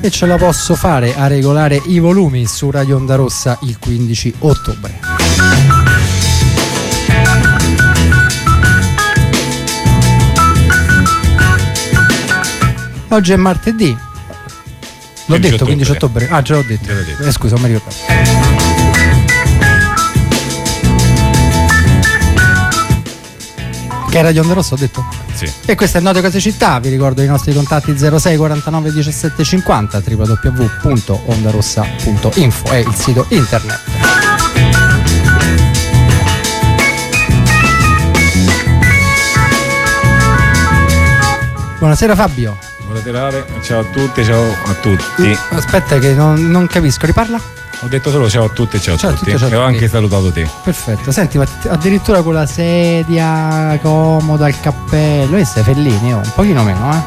e ce la posso fare a regolare i volumi su Radio Onda Rossa il 15 ottobre. Oggi è martedì. L'ho detto 15 ottobre. Ah, già l'ho detto. Scusa, non mi ricordo. Che è Radio Onda Rossa, ho detto? Sì. E questa è Note Cose Città, vi ricordo i nostri contatti 06 49 17 50, www.ondarossa.info è il sito internet. Buonasera Fabio. Buonasera, ciao a tutti, ciao a tutti. Aspetta che non capisco, riparla? Ho detto solo ciao a tutti e ciao a tutti. Ciao a e ho anche salutato te. Perfetto, senti, ma addirittura con la sedia comoda, il cappello, questo è Fellini, un pochino meno,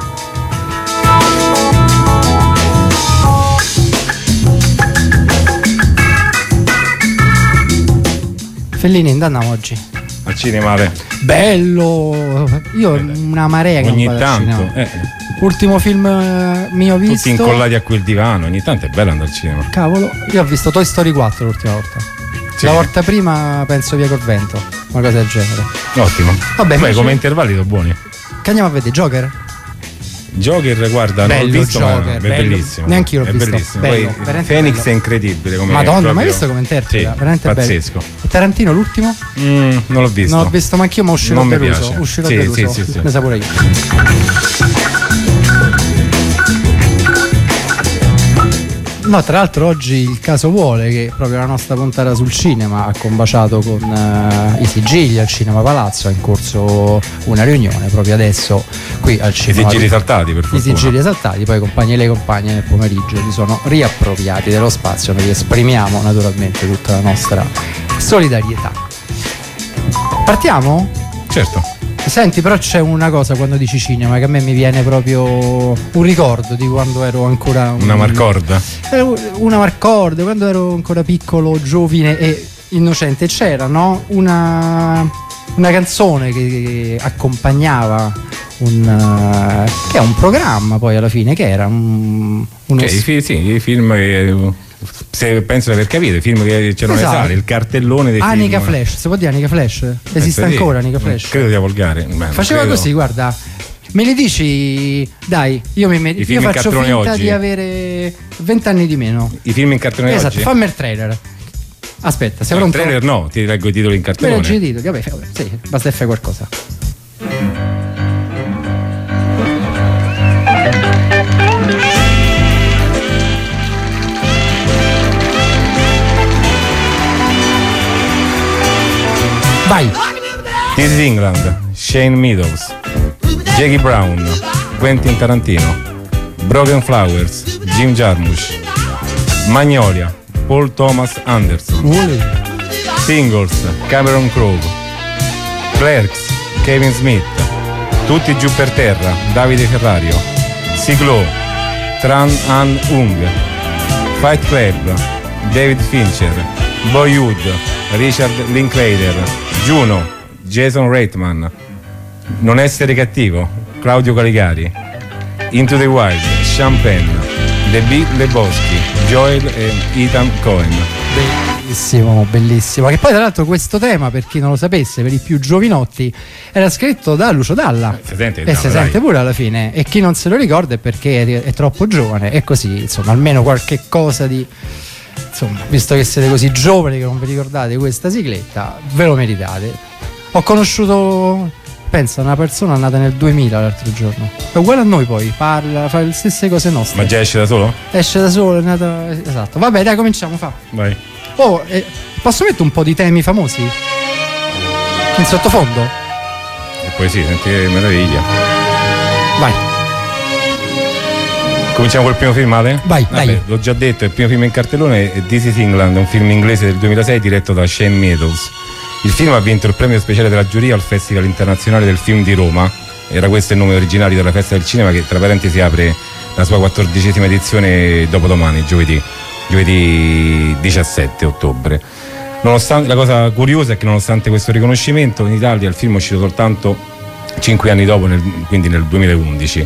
Fellini, andiamo oggi al cinema. Bello, io una marea che ogni non vado tanto al cinema. Ultimo film mio visto, tutti incollati a quel divano, ogni tanto è bello andare al cinema. Cavolo, io ho visto Toy Story 4 l'ultima volta. Sì. La volta prima penso Via col vento, una cosa del genere. Ottimo. Vabbè, beh, come intervalli sono buoni. Che andiamo a vedere? Joker, guarda, bello, non l'ho visto, Joker, ma è bello. Bellissimo. Neanche io l'ho visto. Bellissimo. Bello, Poi veramente Phoenix bello. è incredibile come Madonna, proprio... ma hai visto come interpreta? Sì, veramente pazzesco. bello. E Tarantino l'ultimo? Non l'ho visto. Non l'ho visto manch'io, ma uscirò non deluso. Mi Uscirò piace. deluso. Sì. Ne sa pure io. No, tra l'altro oggi il caso vuole che proprio la nostra puntata sul cinema ha combaciato con i sigilli al Cinema Palazzo. È in corso una riunione proprio adesso qui al cinema. I sigilli saltati, per fortuna. I sigilli esaltati, poi i compagni e le compagne nel pomeriggio si sono riappropriati dello spazio. Noi esprimiamo naturalmente tutta la nostra solidarietà. Partiamo? Certo. Senti, però c'è una cosa quando dici cinema che a me mi viene proprio un ricordo di quando ero ancora una marcorda. Una marcorda, quando ero ancora piccolo, giovine e innocente. C'era, no? Una canzone che accompagnava che è un programma poi alla fine, che era i film che penso di aver capito, i film che c'erano le sale, il cartellone dei Anica film. Flash, si può dire Anica Flash? Esiste ancora Anica Flash? Credo sia volgare. Faceva così, guarda. Me li dici, dai, io faccio finta oggi. Di avere 20 anni di meno. I film in cartone esatto, oggi? Fammi il trailer. Aspetta, sei pronto? Il trailer no, ti leggo i titoli in cartone. Me leggi i titoli, vabbè, sì, basta che fai qualcosa. Vai! This is England, Shane Meadows, Jackie Brown, Quentin Tarantino, Broken Flowers, Jim Jarmusch, Magnolia, Paul Thomas Anderson, Singles, Cameron Crowe, Clerks, Kevin Smith, Tutti giù per terra, Davide Ferrario, Siglo, Tran An Ung, Fight Club, David Fincher, Boyhood, Richard Linklater, Juno, Jason Reitman, Non essere cattivo, Claudio Caligari, Into the Wild, Sean Penn, The Big Lebowski, Joel e Ethan Coen. Bellissimo, bellissimo. Che poi tra l'altro questo tema, per chi non lo sapesse, per i più giovinotti, era scritto da Lucio Dalla si sente pure alla fine, e chi non se lo ricorda è perché è troppo giovane, e così insomma almeno qualche cosa di... Insomma, visto che siete così giovani che non vi ricordate questa sigletta, ve lo meritate. Ho conosciuto, pensa, una persona nata nel 2000 l'altro giorno, è uguale a noi, poi parla, fa le stesse cose nostre. Ma già esce da solo? Esce da solo, è nata... Esatto. Vabbè, dai, cominciamo, fa. Vai. Oh, posso mettere un po' di temi famosi in sottofondo? E poi sì, senti che meraviglia. Vai. Cominciamo col primo film, Ale? Vai. L'ho già detto, il primo film in cartellone è This is England, un film inglese del 2006 diretto da Shane Meadows. Il film ha vinto il premio speciale della giuria al Festival Internazionale del Film di Roma. Era questo il nome originario della festa del cinema, che tra parentesi apre la sua 14ª edizione dopodomani, giovedì 17 ottobre. La cosa curiosa è che nonostante questo riconoscimento in Italia il film è uscito soltanto 5 anni dopo, quindi nel 2011.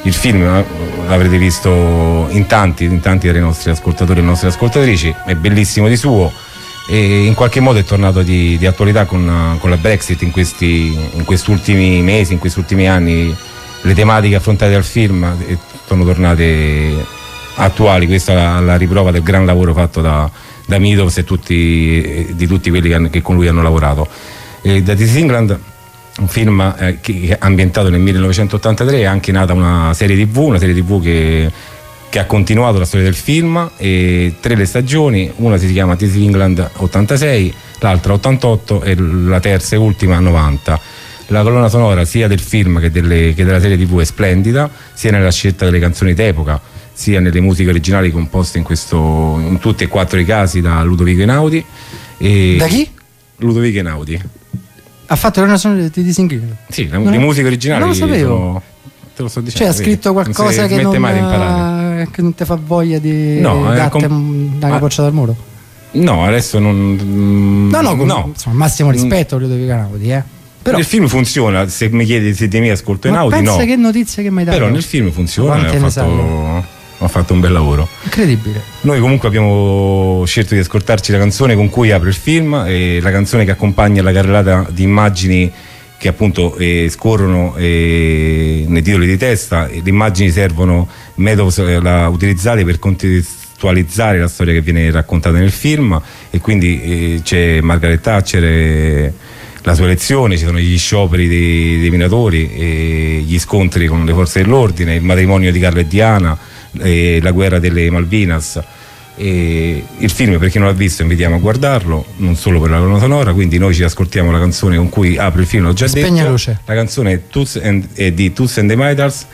Il film l'avrete visto in tanti dei nostri ascoltatori e nostre ascoltatrici, è bellissimo di suo e in qualche modo è tornato di attualità con la Brexit in questi ultimi mesi, in questi ultimi anni. Le tematiche affrontate dal film sono tornate attuali, questa è la riprova del gran lavoro fatto da Meadows e di tutti quelli che con lui hanno lavorato. Da This Is England, un film che è ambientato nel 1983, è anche nata una serie TV che ha continuato la storia del film, e 3 le stagioni, una si chiama This Is England 86, l'altra 88 e la terza e ultima 90. La colonna sonora sia del film che della serie TV è splendida, sia nella scelta delle canzoni d'epoca, sia nelle musiche originali composte in tutti e 4 i casi da Ludovico Einaudi. Da chi? Ludovico Einaudi. Ha fatto la colonna sonora di This Is England? Sì, le musiche originali. Non lo sapevo. Te lo sto dicendo. Cioè ha scritto qualcosa che non ti fa voglia di dare una capoccia dal muro? No, adesso non. No. Insomma, massimo rispetto a Ludovico Einaudi, Però il film funziona, se mi chiedi se di me ascolto Einaudi, no. Pensa che notizie che mi hai dato. Però nel film funziona, ha fatto un bel lavoro. Incredibile. Noi comunque abbiamo scelto di ascoltarci la canzone con cui apre il film, e la canzone che accompagna la carrellata di immagini che appunto scorrono nei titoli di testa. Le immagini servono Meadows utilizzate per contestualizzare la storia che viene raccontata nel film, e quindi c'è Margaret Thatcher, la sua elezione, ci sono gli scioperi dei minatori, gli scontri con le forze dell'ordine, il matrimonio di Carlo e Diana, la guerra delle Malvinas. Il film, per chi non l'ha visto, invitiamo a guardarlo, non solo per la colonna sonora. Quindi noi ci ascoltiamo la canzone con cui apre il film, l'ho già detto. Luce. La canzone è di Toots and the Maytals,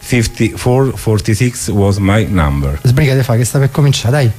5446 was my number. Sbrigate fa che sta per cominciare, dai.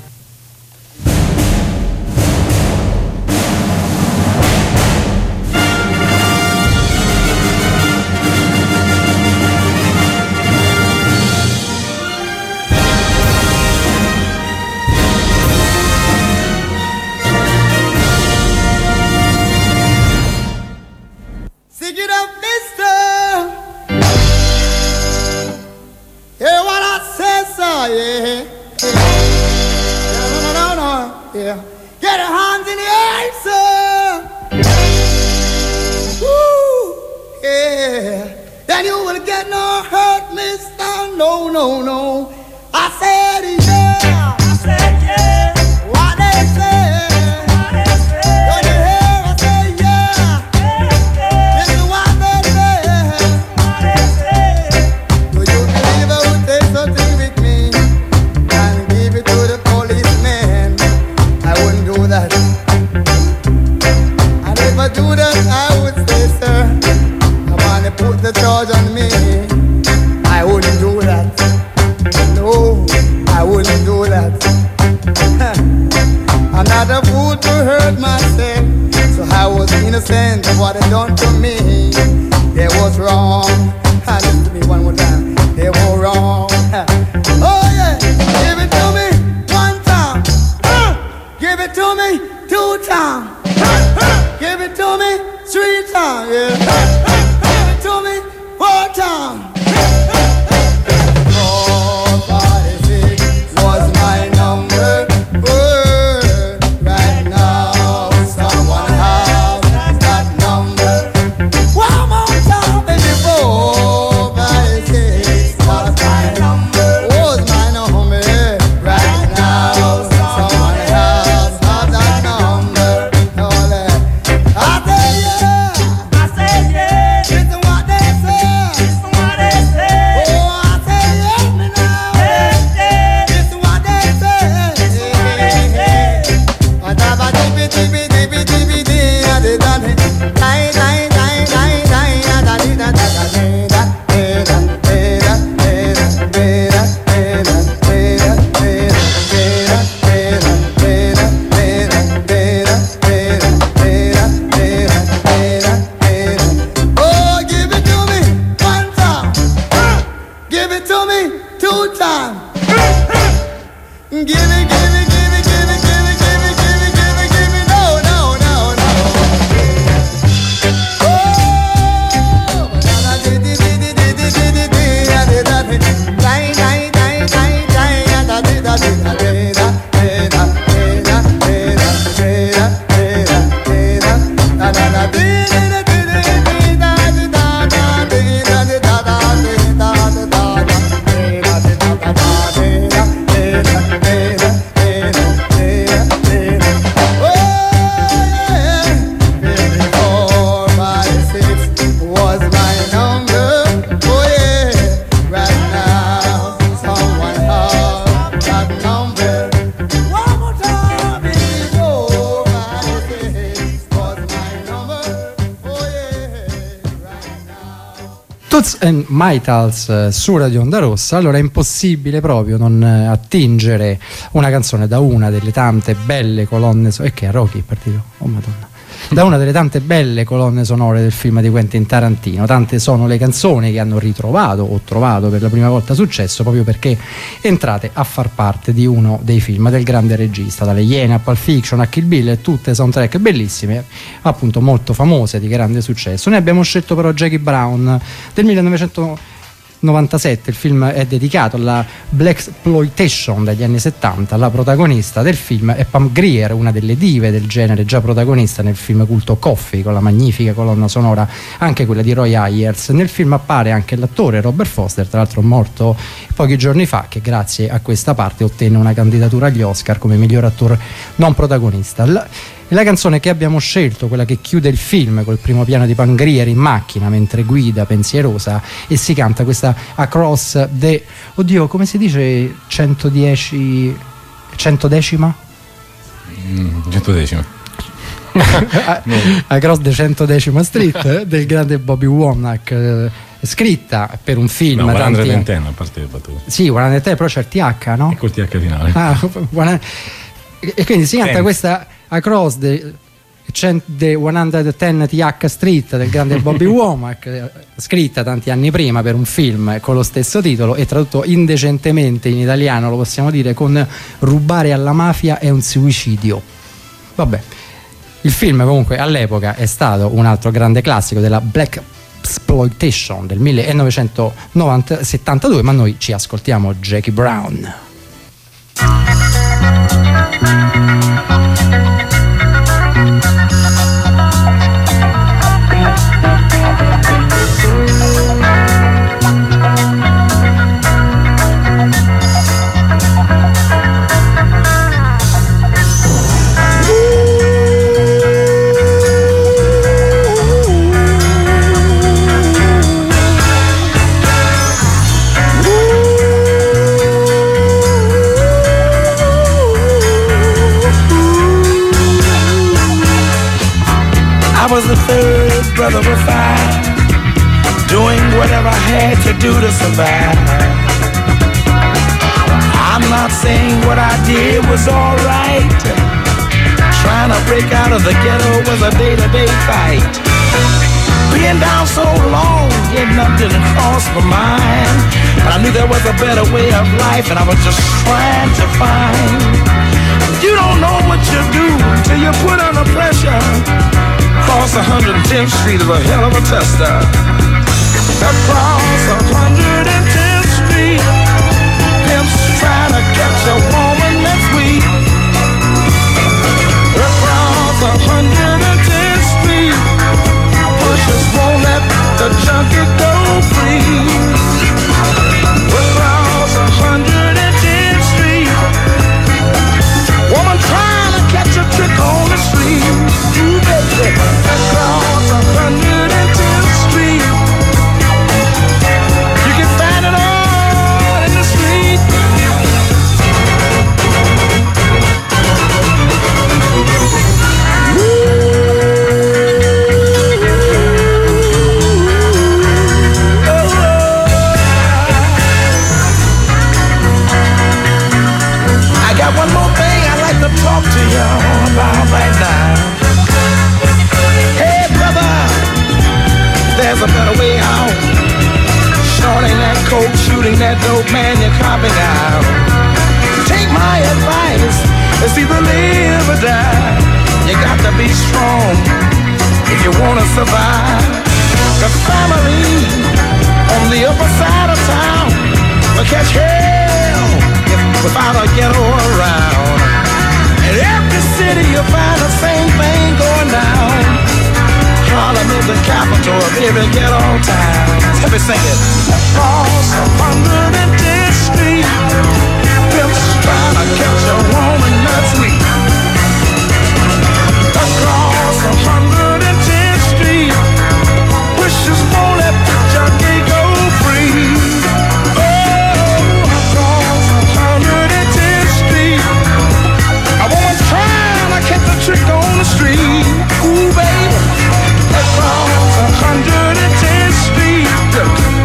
I say yeah. Toots and Maytals su Radio Onda Rossa. Allora è impossibile proprio non attingere una canzone da una delle tante belle colonne che è Rocky è partito? Oh madonna. Da una delle tante belle colonne sonore del film di Quentin Tarantino. Tante sono le canzoni che hanno ritrovato o trovato per la prima volta successo proprio perché entrate a far parte di uno dei film del grande regista, dalle Iene a Pulp Fiction a Kill Bill, tutte soundtrack bellissime, appunto molto famose, di grande successo. Noi abbiamo scelto però Jackie Brown del 1997. Il film è dedicato alla blaxploitation degli anni 70. La protagonista del film è Pam Grier, una delle dive del genere, già protagonista nel film culto Coffee, con la magnifica colonna sonora anche quella di Roy Ayers. Nel film appare anche l'attore Robert Foster, tra l'altro morto pochi giorni fa, che grazie a questa parte ottenne una candidatura agli Oscar come miglior attore non protagonista. La canzone che abbiamo scelto, quella che chiude il film col primo piano di Pam Grier in macchina mentre guida pensierosa, e si canta questa Across the... oddio, come si dice 110... 110ª? 110ª. Across the 110ª Street del grande Bobby Womack, scritta per un film. No, 110, a parte le battute. Sì, 110, però c'è il TH, no? E col TH finale. E quindi si canta questa Across the 110 TH Street del grande Bobby Womack, scritta tanti anni prima per un film con lo stesso titolo e tradotto indecentemente in italiano, lo possiamo dire, con rubare alla mafia è un suicidio. Vabbè, il film comunque all'epoca è stato un altro grande classico della blaxploitation del 1972, ma noi ci ascoltiamo Jackie Brown. Brother was fine, doing whatever I had to do to survive. I'm not saying what I did was alright. Trying to break out of the ghetto was a day-to-day fight. Being down so long, getting up didn't cross my mind. But I knew there was a better way of life, and I was just trying to find. You don't know what you do till you put under pressure. Across 110th Street is a hell of a tester. Across 110th Street, pimps trying to catch a woman that's weak. Across 110th Street, pushers won't let the junkie go free. Across 110th Street, woman trying to catch a trick on the street. Ooh, baby. Across 110th Street, you can find it all in the street. I got one more thing I'd like to talk to you about right now. There's a better way out. Shorting that coke, shooting that dope, man, you're copping out. Take my advice, it's either live or die. You got to be strong if you wanna survive. The family on the upper side of town will catch hell without a ghetto around. In every city you'll find the same thing going down. Harlem is the capital of every ghetto town. Let me sing it. Across 110th Street, pimps trying to catch a woman that's weak. Across 110th Street, wishes won't let the junkie go free. Oh, across 110th Street, a woman trying to catch a trick on the street. Ooh, baby. Across 110th Street,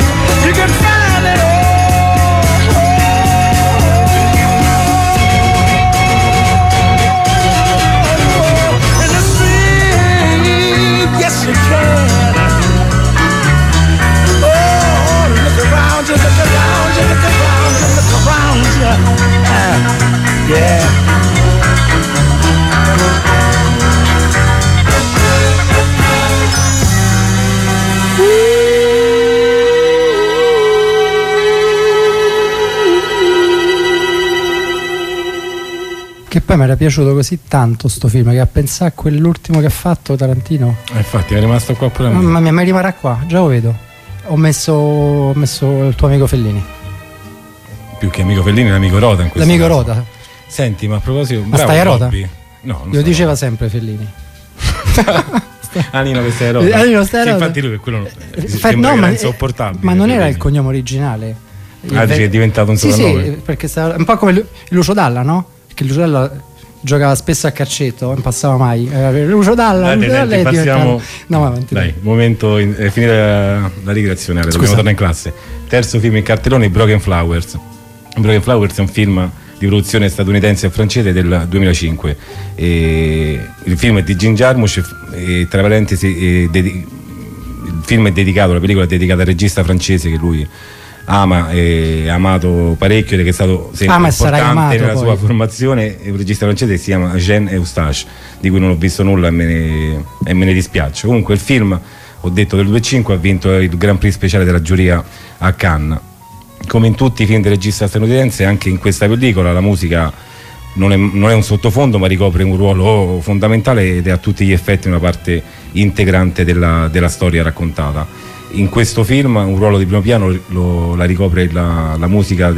Che poi mi era piaciuto così tanto sto film che a pensare a quell'ultimo che ha fatto Tarantino. Infatti è rimasto qua pure a me. Mamma mia, mi rimarrà qua, già lo vedo. Ho messo il tuo amico Fellini. Più che amico Fellini, l'amico Rota in questo L'amico caso. Rota. Senti, ma a proposito, Ma bravo, stai a Rota? Bobby. No, non Lo sto diceva sempre Fellini. Nino che stai a Rota. Nino stai a Sì, Rota. infatti lui per quello No, sembra che era ma, insopportabile. ma non era Fellini. il cognome originale. Dici che è diventato un sì, soprannome? sì, perché stava un po' come Lucio Dalla, no? Perché Lucio Dalla giocava spesso a calcetto, non passava mai. Lucio Dalla, Dai, Lucio Dalla senti, è passiamo. diventato... No, ma avanti, Dai, momento è finita la ricreazione, dobbiamo tornare in classe. Terzo film in cartellone, Broken Flowers. Broken Flowers è un film di produzione statunitense e francese del 2005. Il film è di Jim Jarmusch e tra parentesi il film è dedicato, la pellicola è dedicata al regista francese che lui ama e ha amato parecchio, che è stato sempre importante nella sua formazione. Un regista francese si chiama Jean Eustache, di cui non ho visto nulla e me ne dispiace. Comunque il film, ho detto, del 2005 ha vinto il Grand Prix speciale della giuria a Cannes. Come in tutti i film del regista statunitense, anche in questa pellicola la musica non è un sottofondo, ma ricopre un ruolo fondamentale ed è a tutti gli effetti una parte integrante della storia raccontata. In questo film un ruolo di primo piano la ricopre la musica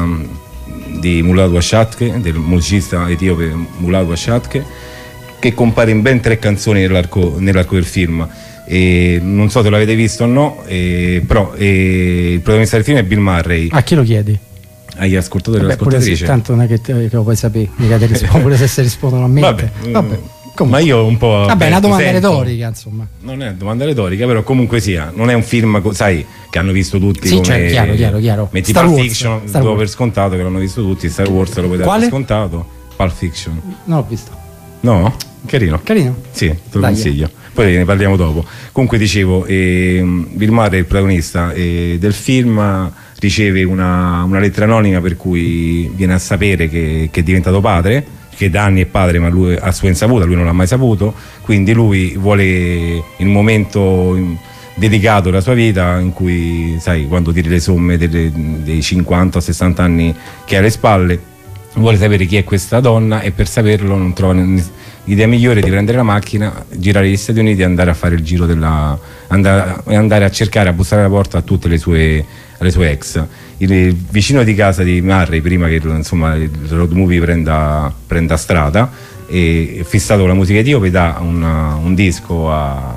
di Mulad Washatke, del musicista etiope Mulad Washatke, che compare in ben 3 canzoni nell'arco del film. E non so se l'avete visto o no, però il protagonista del film è Bill Murray. A chi lo chiedi? Agli ascoltatori e alle ascoltatrici. Sì, tanto non è che lo puoi sapere, mica ti rispondo, pure se rispondono a me. Vabbè. Ma io un po'. Vabbè, è una domanda retorica, insomma. Non è una domanda retorica, però comunque sia, non è un film, sai, che hanno visto tutti. Sì, come cioè, chiaro. Metti Star Pulp Wars, Fiction, Star do Wars. per scontato che l'hanno visto tutti. Star Wars lo puoi dare per scontato. Pulp Fiction. Non l'ho visto. No? Carino. Sì, te lo consiglio. Poi ne parliamo dopo. Comunque dicevo, Bill Murray, il protagonista del film, riceve una lettera anonima per cui viene a sapere che è diventato padre, che da anni è padre, ma lui a sua insaputa, lui non l'ha mai saputo. Quindi lui vuole il momento dedicato alla sua vita in cui, sai, quando tiri le somme dei 50 o 60 anni che ha alle spalle, vuole sapere chi è questa donna, e per saperlo non trova l'idea migliore di prendere la macchina, girare gli Stati Uniti e andare a fare il giro andare a cercare, a bussare alla porta a tutte le sue ex. Il vicino di casa di Murray, prima che insomma il road movie prenda strada, e fissato con la musica etiope, dà un disco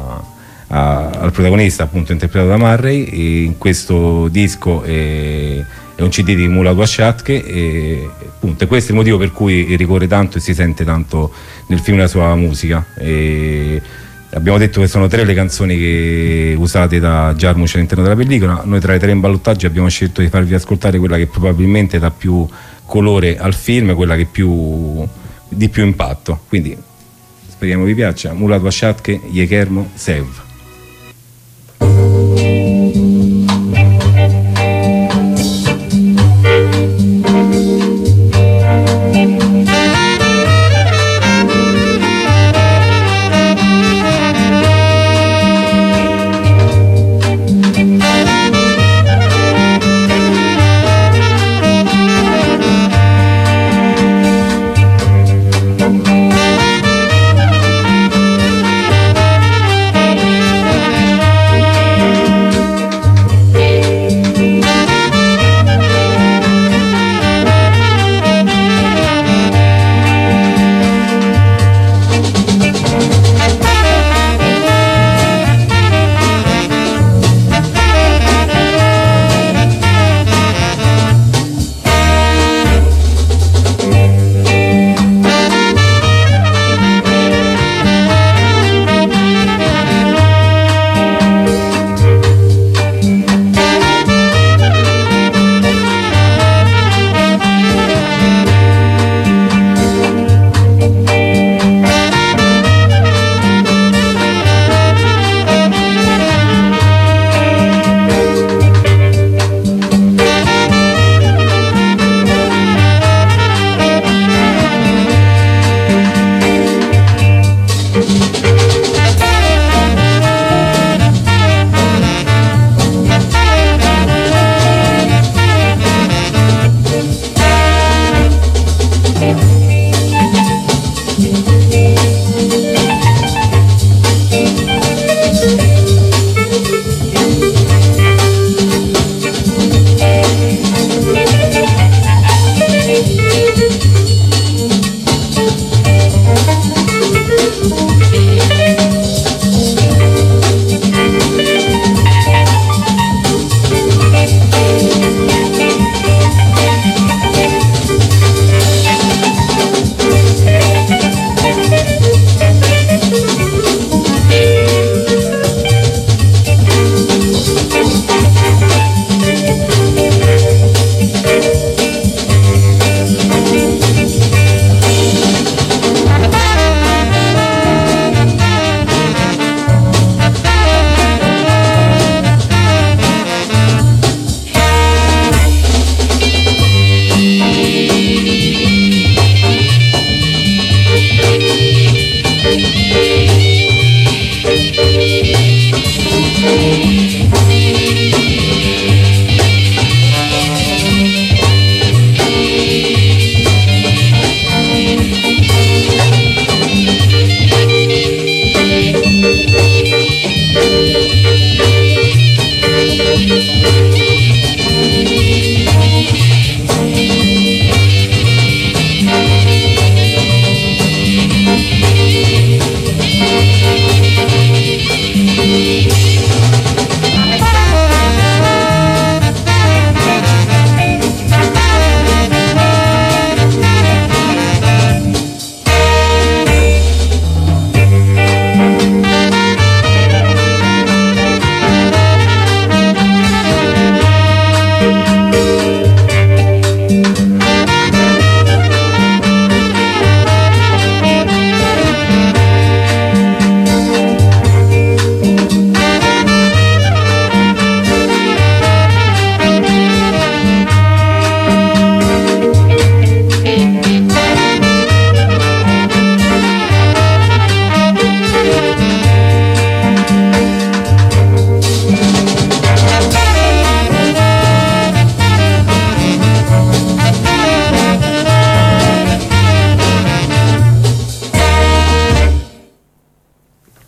al protagonista, appunto interpretato da Murray, e in questo disco è un CD di Mulad Washatke, e appunto questo è il motivo per cui ricorre tanto e si sente tanto nel film la sua musica. Abbiamo detto che sono 3 le canzoni usate da Jarmusch all'interno della pellicola. Noi tra le 3 in ballottaggio abbiamo scelto di farvi ascoltare quella che probabilmente dà più colore al film, quella che di più impatto, quindi speriamo vi piaccia. Mulad Washatke, Yekermo Sev.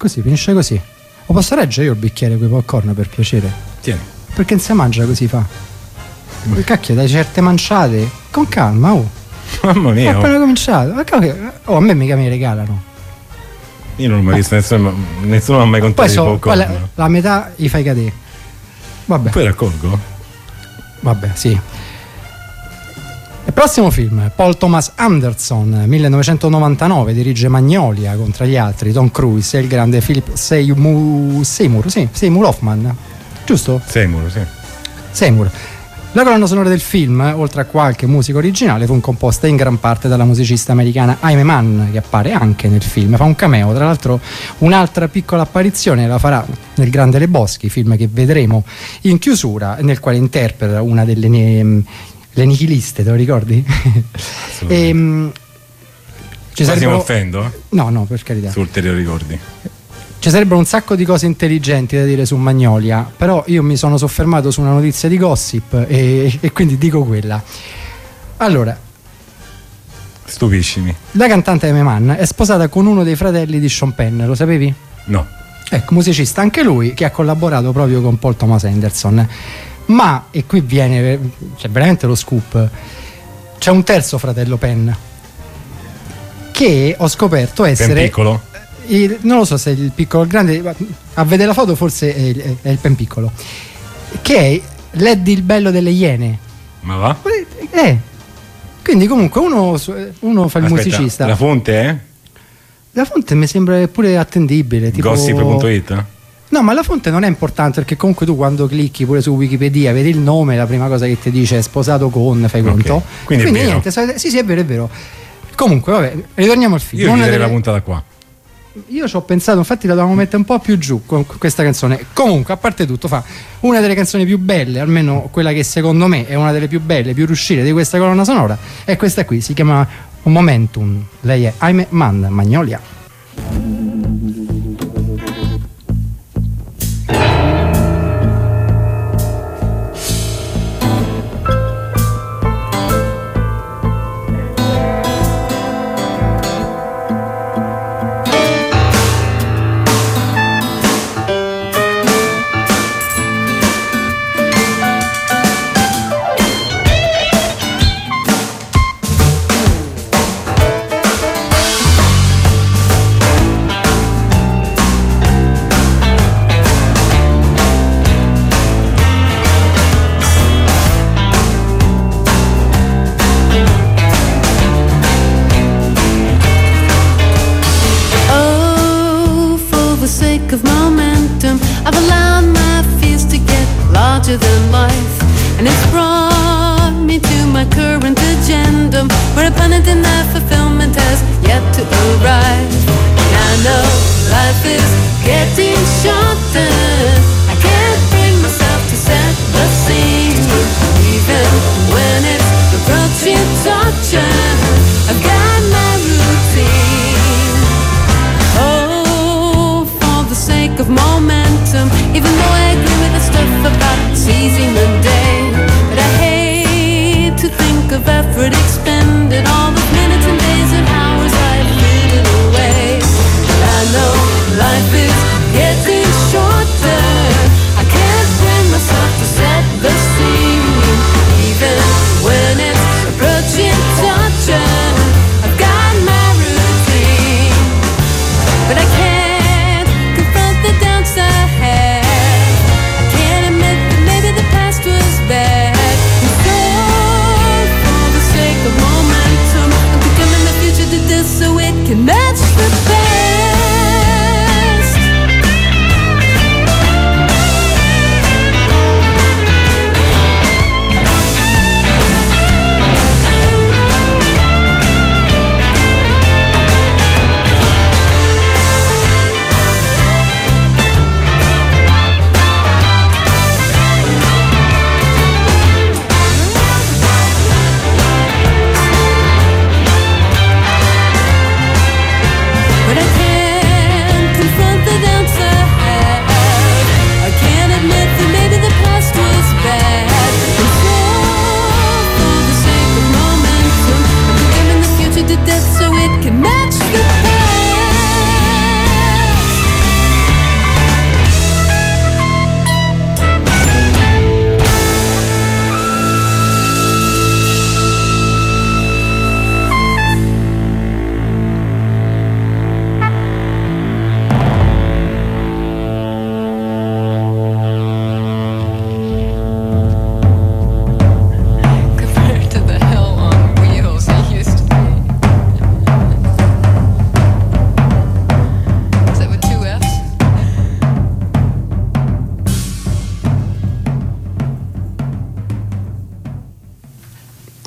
così, finisce così. Lo posso reggere io il bicchiere con i popcorn, per piacere? Tieni. Perché non si mangia così fa. Cacchio, dai certe manciate con calma, oh. Mamma mia. Ho appena cominciato. Oh, a me mica mi regalano. Io non ho mai visto nessuno mi ha mai contato di popcorn. La metà gli fai cadere. Vabbè. Poi raccolgo? Vabbè, sì. Il prossimo film, Paul Thomas Anderson, 1999, dirige Magnolia, con tra gli altri Tom Cruise e il grande Philip Seymour Hoffman, giusto? Seymour, sì. Seymour. La colonna sonora del film, oltre a qualche musica originale, fu composta in gran parte dalla musicista americana Aimee Mann, che appare anche nel film, fa un cameo. Tra l'altro un'altra piccola apparizione la farà nel Grande Lebowski, film che vedremo in chiusura, nel quale interpreta una delle le nichiliste, te lo ricordi? Quasi mi offendo? No, per carità. Sul te lo ricordi? Ci sarebbero un sacco di cose intelligenti da dire su Magnolia, però io mi sono soffermato su una notizia di gossip e quindi dico quella. Allora, stupiscimi. La cantante Aimee Mann è sposata con uno dei fratelli di Sean Penn, lo sapevi? No. Ecco, musicista anche lui, che ha collaborato proprio con Paul Thomas Anderson. Ma, e qui viene veramente lo scoop, c'è un terzo fratello Penn che ho scoperto essere Penn piccolo? Non lo so se è il piccolo o il grande, a vedere la foto forse è il Penn piccolo, che è l'Eddie il bello delle Iene. Ma va? Quindi comunque uno fa il musicista. La fonte è? La fonte mi sembra pure attendibile, tipo gossip.it? No, ma la fonte non è importante, perché comunque tu quando clicchi pure su Wikipedia vedi il nome, la prima cosa che ti dice è sposato con, fai conto. Quindi niente, sì, è vero. Comunque, vabbè, ritorniamo al film. Io direi la puntata qua. Io ci ho pensato, infatti la dovevamo mettere un po' più giù con questa canzone. Comunque, a parte tutto, fa una delle canzoni più belle, almeno quella che secondo me è una delle più belle, più riuscite di questa colonna sonora, è questa qui, si chiama Momentum. Lei è Aimee Mann, Magnolia. Confront the downside. I can't admit that maybe the past was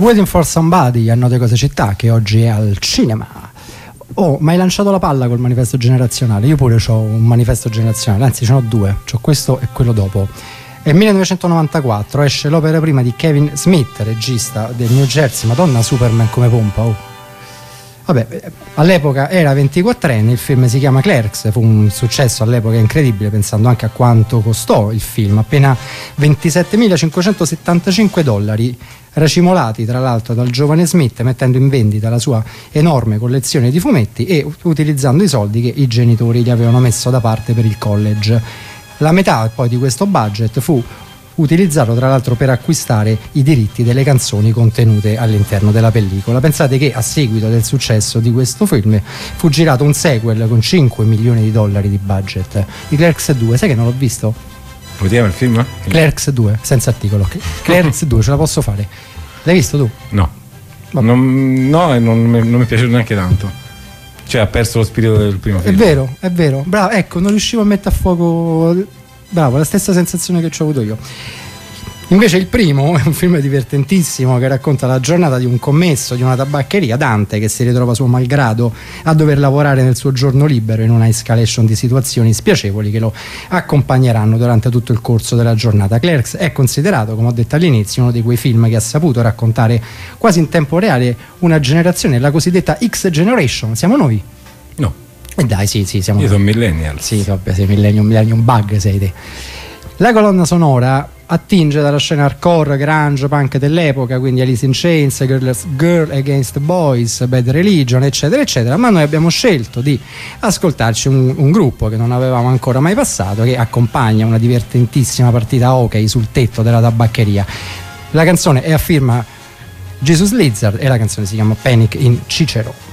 Waiting for Somebody, a Note Cose Città, che oggi è al cinema. Oh, ma hai lanciato la palla col manifesto generazionale. Io pure ho un manifesto generazionale, anzi ce n'ho due, c'ho questo e quello dopo. Nel 1994 esce l'opera prima di Kevin Smith, regista del New Jersey. Madonna, Superman come pompa, oh. Vabbè, all'epoca era 24enne, il film si chiama Clerks, fu un successo all'epoca incredibile, pensando anche a quanto costò il film, appena $27.575, racimolati tra l'altro dal giovane Smith, mettendo in vendita la sua enorme collezione di fumetti e utilizzando i soldi che i genitori gli avevano messo da parte per il college. La metà poi di questo budget fu utilizzato tra l'altro per acquistare i diritti delle canzoni contenute all'interno della pellicola. Pensate che a seguito del successo di questo film fu girato un sequel con $5 milioni di budget, di Clerks 2. Sai che non l'ho visto? Come si chiama il film? Clerks 2, senza articolo. Clerks 2, ce la posso fare? L'hai visto tu? No. No, e non mi è piaciuto neanche tanto. Cioè ha perso lo spirito del primo film. È vero. Bravo, ecco, non riuscivo a mettere a fuoco. Bravo, la stessa sensazione che ho avuto io. Invece il primo è un film divertentissimo che racconta la giornata di un commesso di una tabaccheria, Dante, che si ritrova suo malgrado a dover lavorare nel suo giorno libero in una escalation di situazioni spiacevoli che lo accompagneranno durante tutto il corso della giornata. Clerks è considerato, come ho detto all'inizio, uno di quei film che ha saputo raccontare quasi in tempo reale una generazione, la cosiddetta X Generation. Siamo noi? No. Dai, sì, siamo Io noi. sono millennial. Sì, vabbè, sei millennium bug, sei te. La colonna sonora attinge dalla scena hardcore, grunge, punk dell'epoca, quindi Alice in Chains, Girl Against Boys, Bad Religion, eccetera eccetera, ma noi abbiamo scelto di ascoltarci un gruppo che non avevamo ancora mai passato, che accompagna una divertentissima partita hockey sul tetto della tabaccheria. La canzone è a firma Jesus Lizard e la canzone si chiama Panic in Cicero.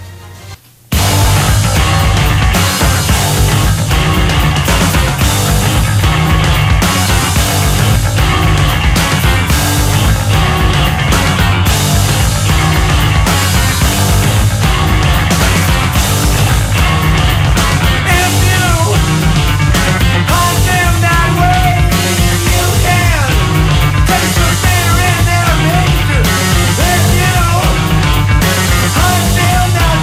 Down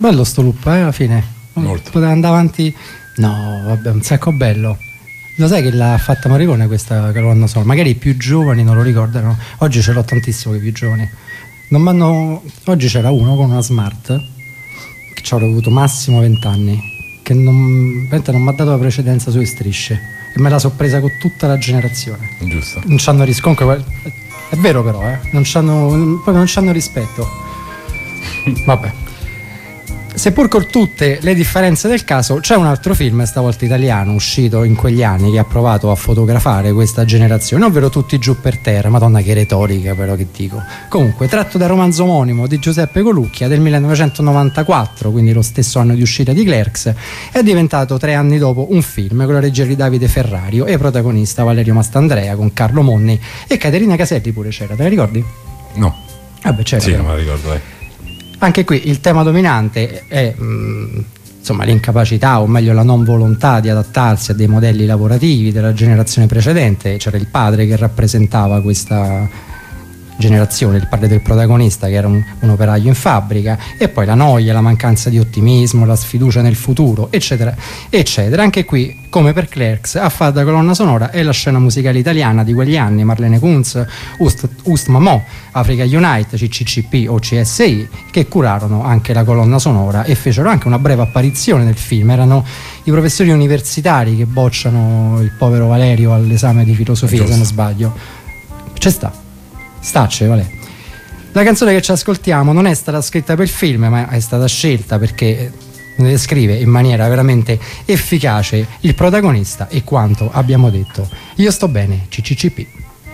Bello sto loop, alla fine. Molto. Poteva andare avanti. No, vabbè, un sacco bello. Lo sai che l'ha fatta Morricone questa colonna sonora? Magari i più giovani non lo ricordano. Oggi ce l'ho tantissimo i più giovani. Oggi c'era uno con una Smart che ci avrà avuto massimo 20 anni, che non mi ha dato la precedenza sulle strisce e me la so presa con tutta la generazione. Giusto. Non c'hanno comunque è vero però, proprio non c'hanno rispetto. Vabbè. Seppur con tutte le differenze del caso, c'è un altro film, stavolta italiano, uscito in quegli anni, che ha provato a fotografare questa generazione, ovvero Tutti giù per terra. Madonna che retorica però che dico. Comunque, tratto dal romanzo omonimo di Giuseppe Colucchia del 1994, quindi lo stesso anno di uscita di Clerks, è diventato 3 anni dopo un film con la regia di Davide Ferrario e protagonista Valerio Mastandrea, con Carlo Monni e Caterina Caselli pure c'era, te la ricordi? No. Vabbè, c'era. Sì, però. non me la ricordo, dai. Anche qui il tema dominante è insomma l'incapacità, o meglio la non volontà di adattarsi a dei modelli lavorativi della generazione precedente. C'era il padre che rappresentava questa generazione, il padre del protagonista, che era un operaio in fabbrica, e poi la noia, la mancanza di ottimismo, la sfiducia nel futuro, eccetera eccetera. Anche qui, come per Clerks, a fare da colonna sonora è la scena musicale italiana di quegli anni: Marlene Kunz, Ust Mamò, Africa Unite, CCCP o CSI, che curarono anche la colonna sonora e fecero anche una breve apparizione nel film. Erano i professori universitari che bocciano il povero Valerio all'esame di filosofia, se non sbaglio. C'è Stacce, Valè. La canzone che ci ascoltiamo non è stata scritta per il film, ma è stata scelta perché descrive in maniera veramente efficace il protagonista e quanto abbiamo detto. Io sto bene, CCCP.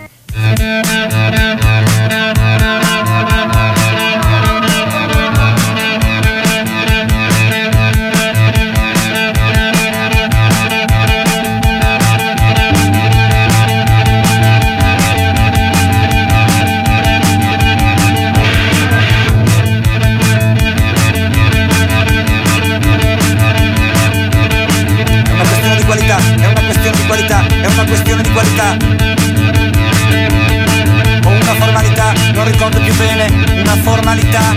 È una questione di qualità. O una formalità, non ricordo più bene, una formalità.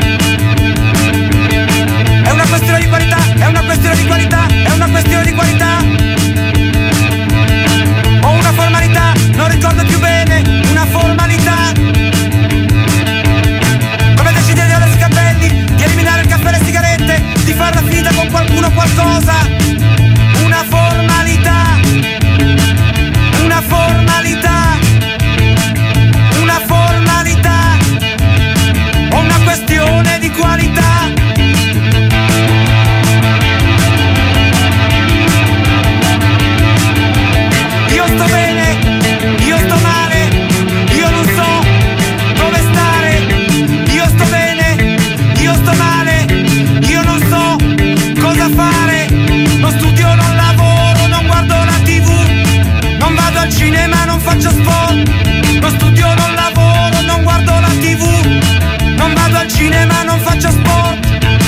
È una questione di qualità, è una questione di qualità, è una questione di qualità. O una formalità, non ricordo più bene, una formalità. Come decidere di aversi i capelli, di eliminare il caffè e le sigarette, di farla finita con qualcuno o qualcosa. Una formalità. Una formalità, una formalità, o una questione di qualità. Io sto bene, io sto male, io non so dove stare. Io sto bene, io sto male, io non so cosa fare. Non studio, non lavoro, non guardo la TV. Non vado al cinema, non faccio sport. Non studio, non lavoro, non guardo la TV. Non vado al cinema, non faccio sport.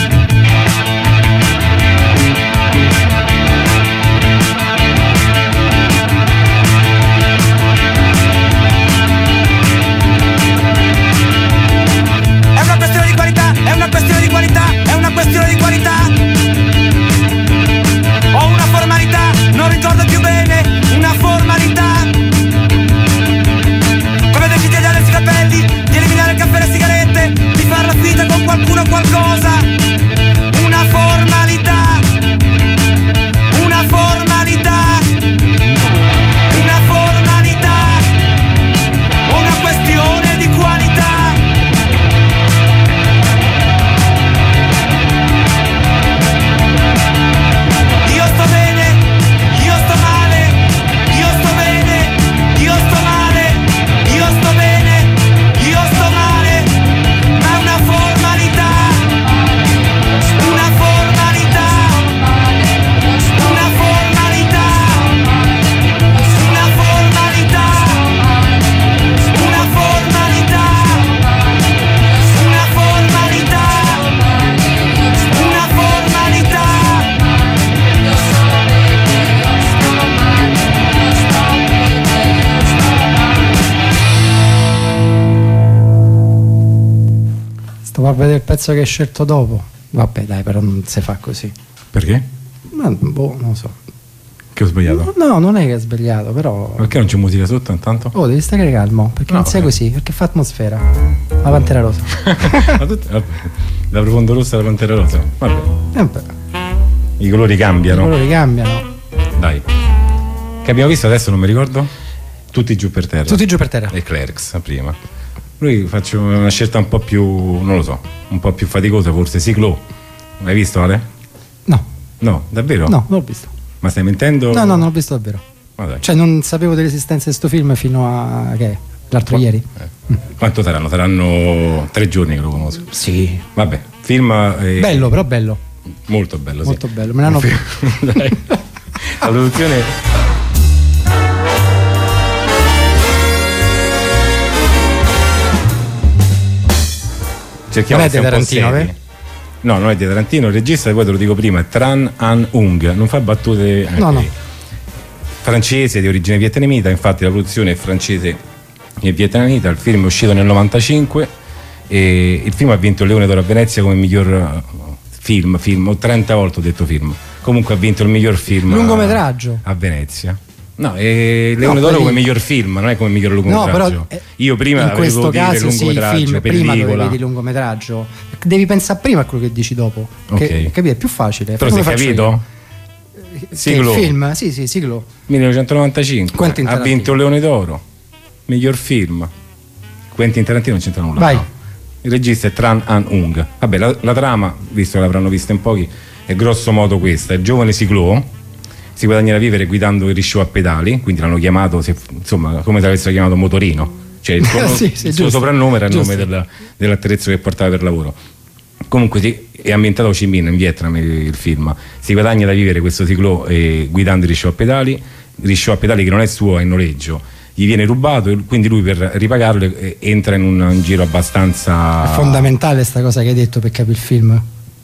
È una questione di qualità, è una questione di qualità, è una questione di qualità. Ho una formalità, non ricordo più bene, una formalità. Come decidi di tagliarsi i capelli, di eliminare il caffè e le sigarette, di farla finita con qualcuno o qualcosa. Una formalità. Una formalità. Una formalità. Una questione di qualità. Io sto bene, io sto male, io sto bene, io sto male, io sto bene, io sto male, ma è una formalità, una formalità, una formalità, una formalità, una formalità, una formalità, una formalità. Stavo a vedere il pezzo che hai scelto dopo. Vabbè, dai, però non si fa così. Perché? Ma boh, non lo so. Che ho sbagliato? No, non è che è sbagliato, però. Perché non c'è musica sotto intanto? Oh, devi stare calmo, perché No, non sia così, perché fa atmosfera. La Pantera Rosa. Vabbè, la profonda rossa e la Pantera Rosa. Vabbè. Vabbè, I colori i cambiano. colori cambiano. Dai. Che abbiamo visto adesso, non mi ricordo? Tutti giù per terra. Tutti giù per terra. E Clerks prima. Lui faccio una scelta un po' più, non lo so, un po' più faticosa forse. Ciclo. L'hai visto, Ale? No, No, davvero? no, non l'ho visto. Ma stai mentendo? No, non l'ho visto davvero. Ma dai. Cioè, non sapevo dell'esistenza di sto film fino a che? L'altro ieri. Quanto saranno? Saranno 3 giorni che lo conosco. Sì. Vabbè, film Bello, però bello. molto bello, sì. Molto bello. Me l'hanno. Dai. La produzione cerchiamo Non è di di essere un po' Tarantino, seri. No, non è di Tarantino, il regista, poi te lo dico prima, è Tran Anh Ung, non fa battute. No, no. Francese di origine vietnamita, infatti la produzione è francese e vietnamita, il film è uscito nel 95 e il film ha vinto il Leone d'Oro a Venezia come miglior film, ho 30 volte ho detto film, comunque ha vinto il miglior film Lungometraggio. a Venezia. No, Leone d'Oro poi- come miglior film, non è come miglior lungometraggio. però Io prima in avevo questo dire caso sì, il lungometraggio, film prima dove pellicola. vedi lungometraggio devi pensare prima a quello che dici dopo. Ok. Che capì, è più facile. Però Come si è faccio capito? io? Che Siglo. il film? Sì, Siglo. 1995 Quentin ha Tarantino. vinto il Leone d'Oro, miglior film. Quentin Tarantino non c'entra nulla. Vai. No. Il regista è Tran Anh Ung. Vabbè, la trama, visto che l'avranno vista in pochi, è grosso modo questa: il giovane Ciclo si guadagna da vivere guidando il risciò a pedali, quindi l'hanno chiamato, insomma, come se l'avessero chiamato Motorino, cioè il suo, Sì, il suo giusto. soprannome era il Giusto. nome dell'attrezzo che portava per lavoro. Comunque sì, è ambientato a Ho Chi Minh, in Vietnam il film. Si guadagna da vivere questo Ciclo guidando il risciò a pedali che non è suo, è in noleggio, gli viene rubato e quindi lui per ripagarlo entra in un giro abbastanza È fondamentale sta cosa che hai detto per capire il film.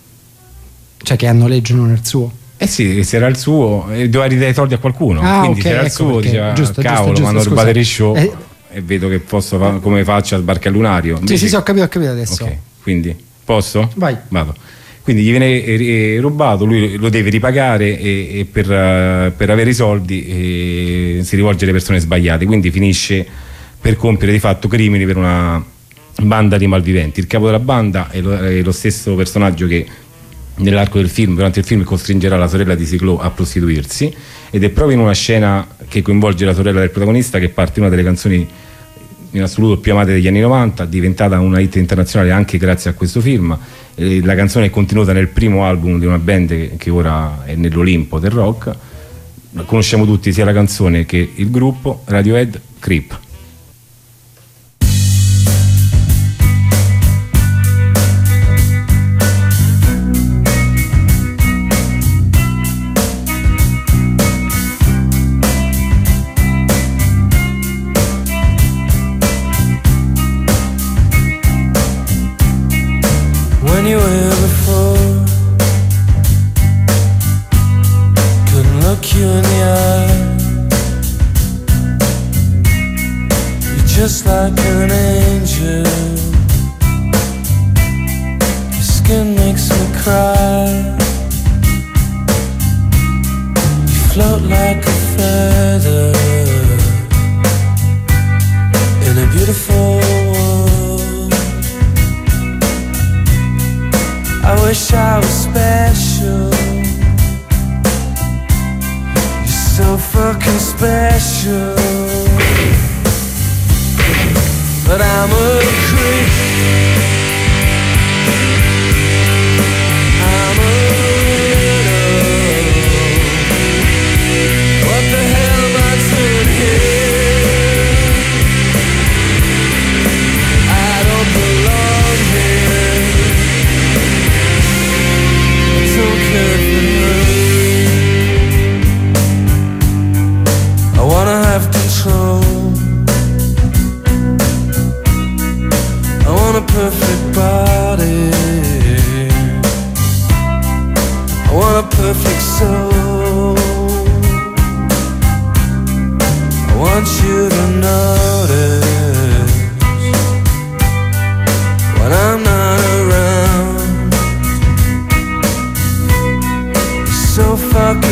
Cioè che a noleggio non è il suo. Eh sì, se era il suo doveva ridare i soldi a qualcuno, Ah, quindi ok, se era il ecco suo perché. diceva Giusto, cavolo, giusto, mi hanno scusa. rubato il risciò Eh. e vedo che posso come faccio a sbarcare il lunario. Sì, ho capito adesso. Ok, quindi posso? Vai. Vado. Quindi gli viene rubato, lui lo deve ripagare e per avere i soldi si rivolge alle persone sbagliate, quindi finisce per compiere di fatto crimini per una banda di malviventi. Il capo della banda è lo stesso personaggio che nell'arco del film, durante il film, costringerà la sorella di Ciclo a prostituirsi, ed è proprio in una scena che coinvolge la sorella del protagonista che parte una delle canzoni in assoluto più amate degli anni 90, diventata una hit internazionale anche grazie a questo film. La canzone è contenuta nel primo album di una band che ora è nell'Olimpo del rock. Conosciamo tutti sia la canzone che il gruppo, Radiohead, Creep. When you were before, couldn't look you in the eye. You're just like an angel. Your skin makes me cry. You float like a feather in a beautiful world. I wish I was special. You're so fucking special. But I'm a creep. I'm a widow. What the hell am I doing here? I don't belong here. Don't care for her. I wanna have control.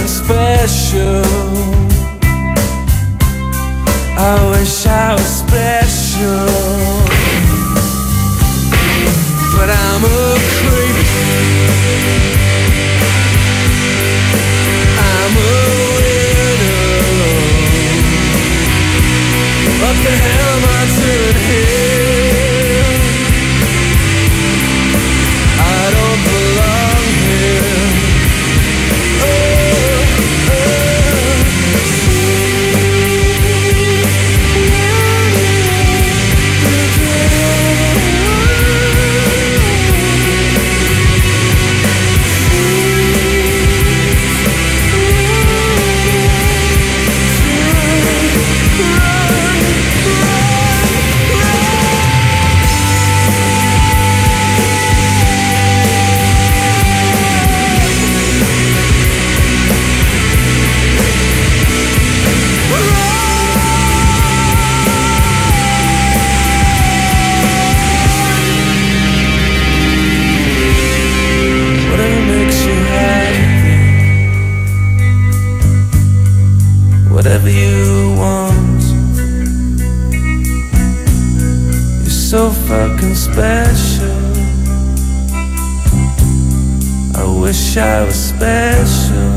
fucking special. I wish I was special, but I'm a creep. I'm a widow. What the hell am I doing here? I don't belong here. Whatever you want, you're so fucking special. I wish I was special,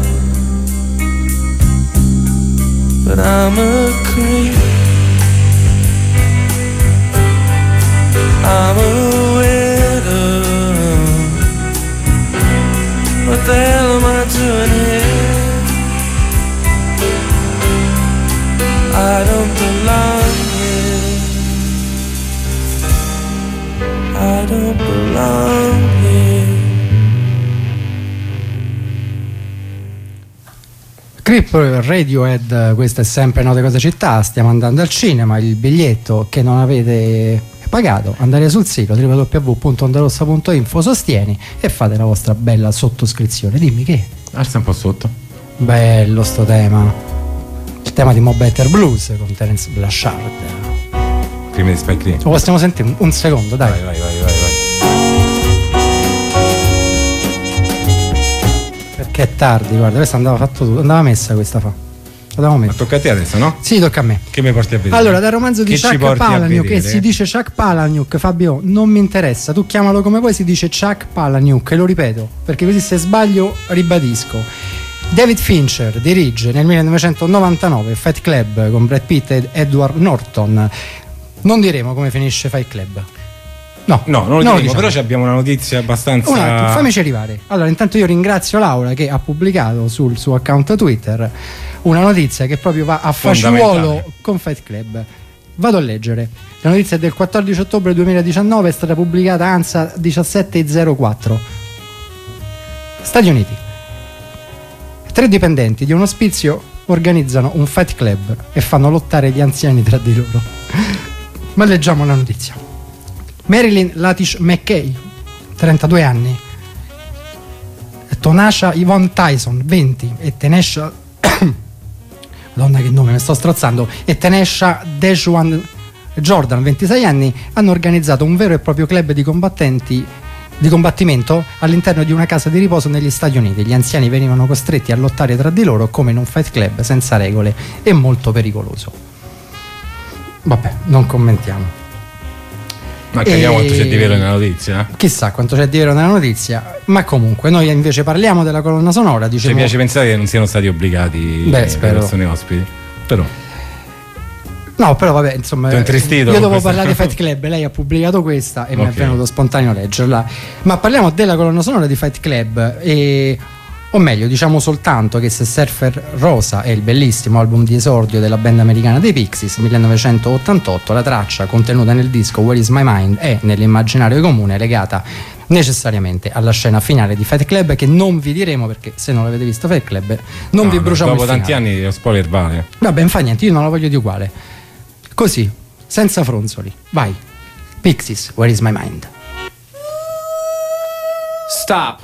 but I'm a creep. I'm a widow. What the hell am I doing here? I don't belong here. I don't belong here. Creep, Radiohead, questo è sempre Note Cosa Città. Stiamo andando al cinema, il biglietto che non avete pagato, andate sul sito www.ondarossa.info, sostieni e fate la vostra bella sottoscrizione. Dimmi che Alza un po' sotto. bello sto tema, il tema di Mo Better Blues con Terence Blanchard. Prima di Spike Lee. Lo possiamo sentire un secondo, dai. Vai. Perché è tardi, guarda, questa andava fatto tutto, andava messa questa fa. L'abbiamo Ma messa. tocca a te adesso, no? Sì, tocca a me. Che mi porti a vedere? Allora, dal romanzo di Che ci Chuck porti a Palahniuk, che vedere? si dice Chuck Palahniuk, Fabio, non mi interessa, tu chiamalo come vuoi, si dice Chuck Palahniuk, e lo ripeto, perché così se sbaglio ribadisco. David Fincher dirige nel 1999 Fight Club con Brad Pitt ed Edward Norton. Non diremo come finisce Fight Club. No, No, non lo diciamo. diciamo, però abbiamo una notizia abbastanza. Un attimo, fammici arrivare. Allora, intanto io ringrazio Laura che ha pubblicato sul suo account Twitter una notizia che proprio va a fagiolo Fondamentale. con Fight Club. Vado a leggere. La notizia è del 14 ottobre 2019, è stata pubblicata ANSA 17.04. Stati Uniti. 3 dipendenti di un ospizio organizzano un Fight Club e fanno lottare gli anziani tra di loro. Ma leggiamo la notizia. Marilyn Latish McKay, 32 anni, Tonasha Yvonne Tyson, 20, e Tanesha Madonna che nome, mi sto strozzando, e Tanesha Dejuan Jordan, 26 anni, hanno organizzato un vero e proprio club di combattimento all'interno di una casa di riposo negli Stati Uniti. Gli anziani venivano costretti a lottare tra di loro come in un fight club senza regole e molto pericoloso. Vabbè, non commentiamo. Ma capiamo quanto c'è di vero nella notizia. Chissà quanto c'è di vero nella notizia, ma comunque noi invece parliamo della colonna sonora. Ci Diciamo, piace pensare che non siano stati obbligati Beh, le spero. persone ospiti. Però no, però vabbè, insomma, T'ho intristito io con dovevo questa. parlare di Fight Club, lei ha pubblicato questa e mi è Ok. venuto spontaneo leggerla. Ma parliamo della colonna sonora di Fight Club, o meglio, diciamo soltanto che se Surfer Rosa è il bellissimo album di esordio della band americana dei Pixies, 1988, la traccia contenuta nel disco Where Is My Mind è nell'immaginario comune legata necessariamente alla scena finale di Fight Club, che non vi diremo perché se non l'avete visto Fight Club non vi bruciamo dopo il tanti finale. anni lo spoiler vale. Vabbè, non fa niente, io non la voglio di uguale. Così, senza fronzoli. Vai. Pixies, Where Is My Mind? Stop.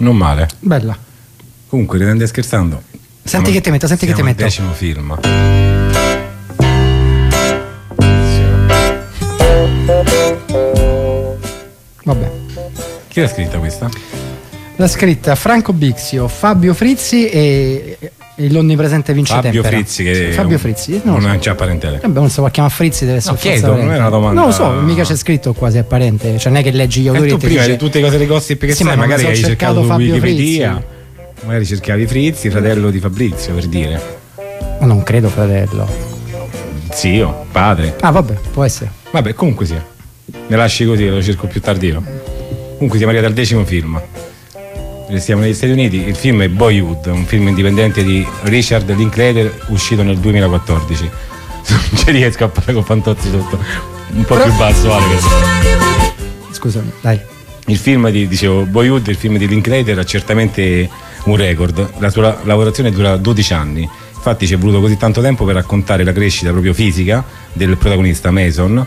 Non male. Bella. Comunque, ridendo e scherzando. Senti che ti metto, senti che ti metto. Il 10° film. Vabbè. Chi l'ha scritta questa? L'ha scritta Franco Bixio, Fabio Frizzi e l'onnipresente Vince Fabio Tempera. Frizzi, che Fabio Frizzi, non non so. c'ha parentele. Vabbè, non si può chiamare Frizzi, deve essere No, forza chiedo, parente. non è una domanda. Non lo so, mica c'è scritto quasi è parente, cioè non è che leggi gli autori E e tu ti prima dice, di tutte le cose dei gossip che sì, sai, ma magari non hai so, cercato su Fabio Wikipedia, Frizzi. magari cercavi Frizzi, fratello di Fabrizio, per dire. Ma non credo fratello. Zio, padre. Ah vabbè, può essere. Vabbè, comunque sia. Me lasci così, lo cerco più tardi io. Comunque siamo arrivati al 10° film. Siamo negli Stati Uniti, il film è Boyhood, un film indipendente di Richard Linklater uscito nel 2014. Non ci riesco a parlare con Fantozzi sotto, un po' più basso, Ale. Scusami, dai. Il film dicevo, Boyhood, il film di Linklater ha certamente un record. La sua lavorazione dura 12 anni. Infatti ci è voluto così tanto tempo per raccontare la crescita proprio fisica del protagonista Mason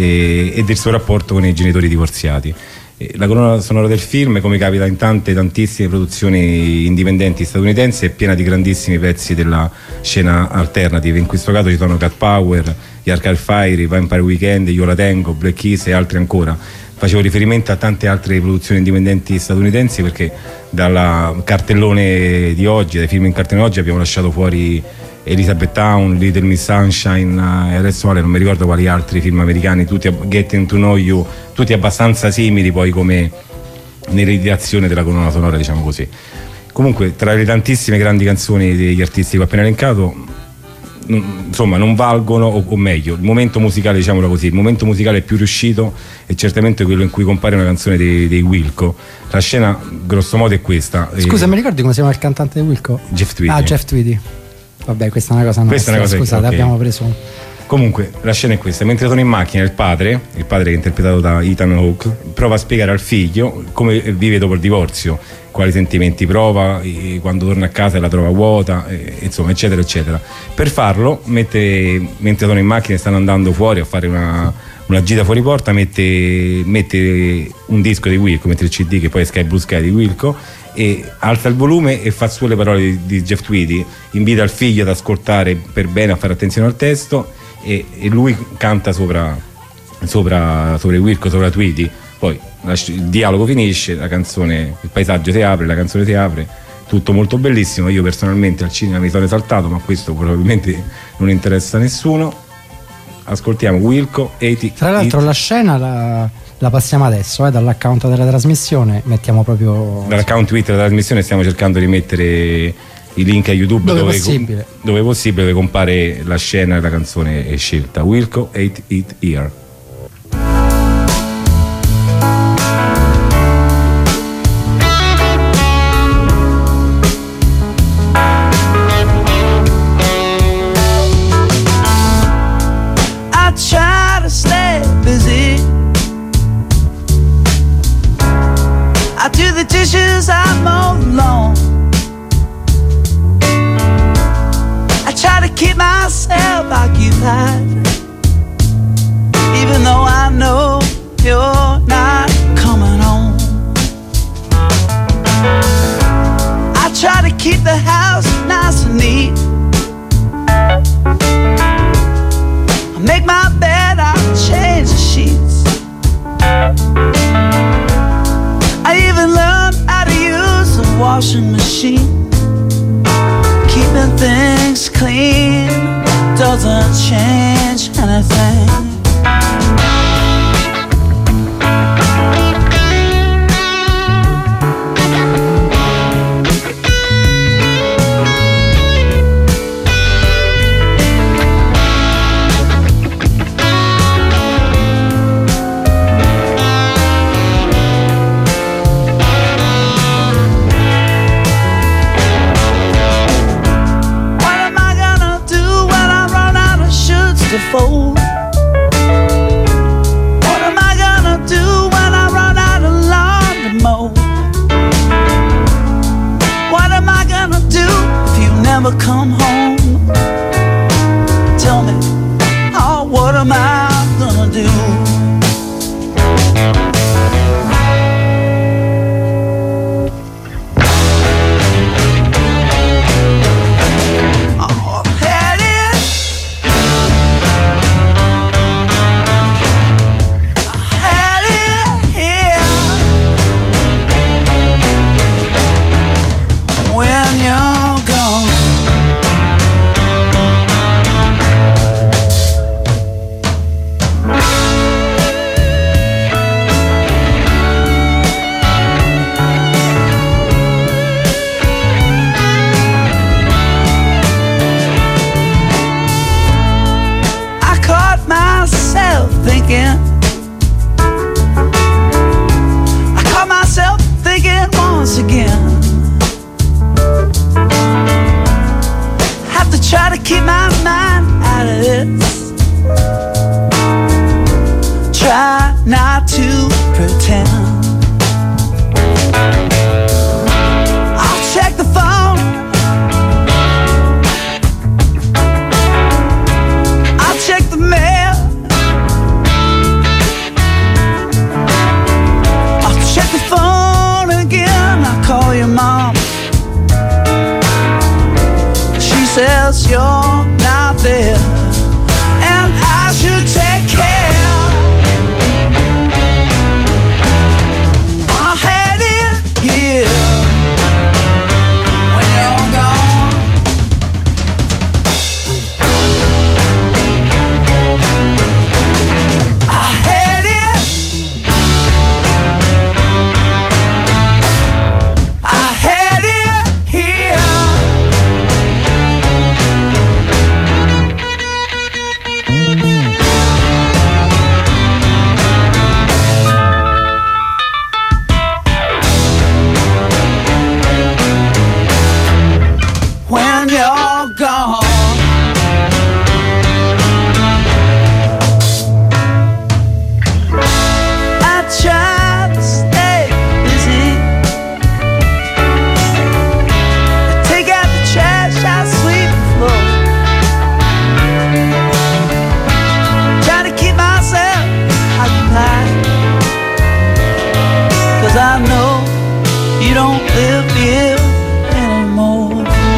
e del suo rapporto con i genitori divorziati. La colonna sonora del film, come capita in tantissime produzioni indipendenti statunitensi, è piena di grandissimi pezzi della scena alternative. In questo caso ci sono Cat Power, gli Arcade Fire, Vampire Weekend, Io la tengo, Black Keys e altri ancora. Facevo riferimento a tante altre produzioni indipendenti statunitensi perché dal cartellone di oggi, dai film in cartellone oggi, abbiamo lasciato fuori Elizabethtown, Little Miss Sunshine e adesso non mi ricordo quali altri film americani, tutti Getting to Know You, tutti abbastanza simili poi come nell'ideazione della colonna sonora, diciamo così. Comunque tra le tantissime grandi canzoni degli artisti che ho appena elencato, insomma non valgono, o meglio, il momento musicale, diciamolo così, il momento musicale più riuscito è certamente quello in cui compare una canzone dei Wilco. La scena grosso modo è questa. Scusa, mi ricordi come si chiama il cantante di Wilco? Jeff Tweedy. Ah, Jeff Tweedy. Vabbè, questa è una cosa nostra, scusate, okay. Abbiamo preso. Comunque la scena è questa: mentre sono in macchina il padre che è interpretato da Ethan Hawke, prova a spiegare al figlio come vive dopo il divorzio, quali sentimenti prova quando torna a casa e la trova vuota, insomma, eccetera eccetera. Per farlo mentre sono in macchina e stanno andando fuori a fare una gita fuori porta, mette un disco di Wilco, mette il CD che poi è Sky Blue Sky di Wilco, e alza il volume e fa su le parole di Jeff Tweedy, invita il figlio ad ascoltare per bene, a fare attenzione al testo, e lui canta sopra Wilco, sopra Tweedy. Poi il dialogo finisce, la canzone, il paesaggio si apre, la canzone si apre, tutto molto bellissimo. Io personalmente al cinema mi sono esaltato, ma questo probabilmente non interessa a nessuno. Ascoltiamo Wilco 80. Tra l'altro la scena la passiamo adesso, dall'account della trasmissione, mettiamo proprio dall'account Twitter della trasmissione, stiamo cercando di mettere i link a YouTube dove possibile, dove compare la scena e la canzone è scelta. Wilco 8 It Here. I try to stay busy. I do the dishes, I mow the lawn. I try to keep myself occupied, even though I know you're not coming home. I try to keep the house nice and neat. I make my bed, I change the sheets. I even learned how to use a washing machine. Keeping things clean doesn't change anything. To fold. What am I gonna do when I run out of lawn to mow? What am I gonna do if you never come home? Tell me, oh, what am I gonna do? mom. She says you're not there, and I should take care. I had it here when you're gone. I had it. I had it here. When you're gone. I try to stay busy. I take out the trash, I sweep the floor. Try to keep myself occupied, 'cause I know you don't live here anymore.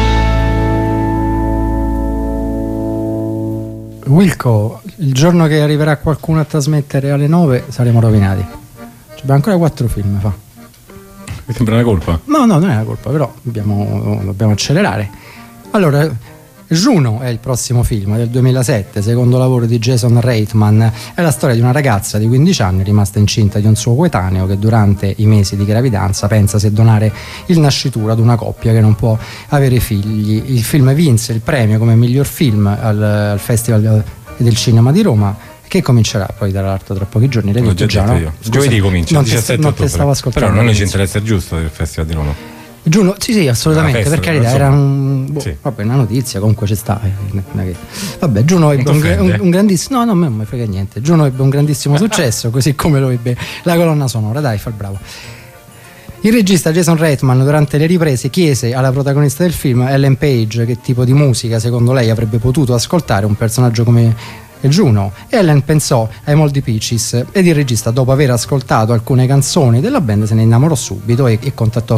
Wilco, il giorno che arriverà qualcuno a trasmettere alle 9 saremo rovinati. Ci abbiamo ancora 4 film fa. Mi sembra una colpa. No, non è una colpa, però dobbiamo accelerare. Allora, Juno è il prossimo film del 2007, secondo lavoro di Jason Reitman. È la storia di una ragazza di 15 anni rimasta incinta di un suo coetaneo che durante i mesi di gravidanza pensa se donare il nascituro ad una coppia che non può avere figli. Il film vinse il premio come miglior film al Festival del Cinema di Roma, che comincerà poi tra l'altro tra pochi giorni. L'hai L'ho detto già già, detto no? io. Giovedì comincia, non 17 non te ottobre. stavo ascoltando. Però non ci all'inizio. interessa il giusto del Festival di Roma. Juno, sì, assolutamente, Una per festa, carità, insomma. era un Sì. vabbè, una notizia, comunque ci sta. Vabbè, Juno ebbe Non t'offende? un grandissimo. No, a me non mi frega niente. Juno ebbe un grandissimo successo, così come lo ebbe la colonna sonora. Dai, fa il bravo. Il regista Jason Reitman durante le riprese chiese alla protagonista del film, Ellen Page, che tipo di musica secondo lei avrebbe potuto ascoltare un personaggio come Juno. Ellen pensò ai Moldy Peaches ed il regista, dopo aver ascoltato alcune canzoni della band, se ne innamorò subito e contattò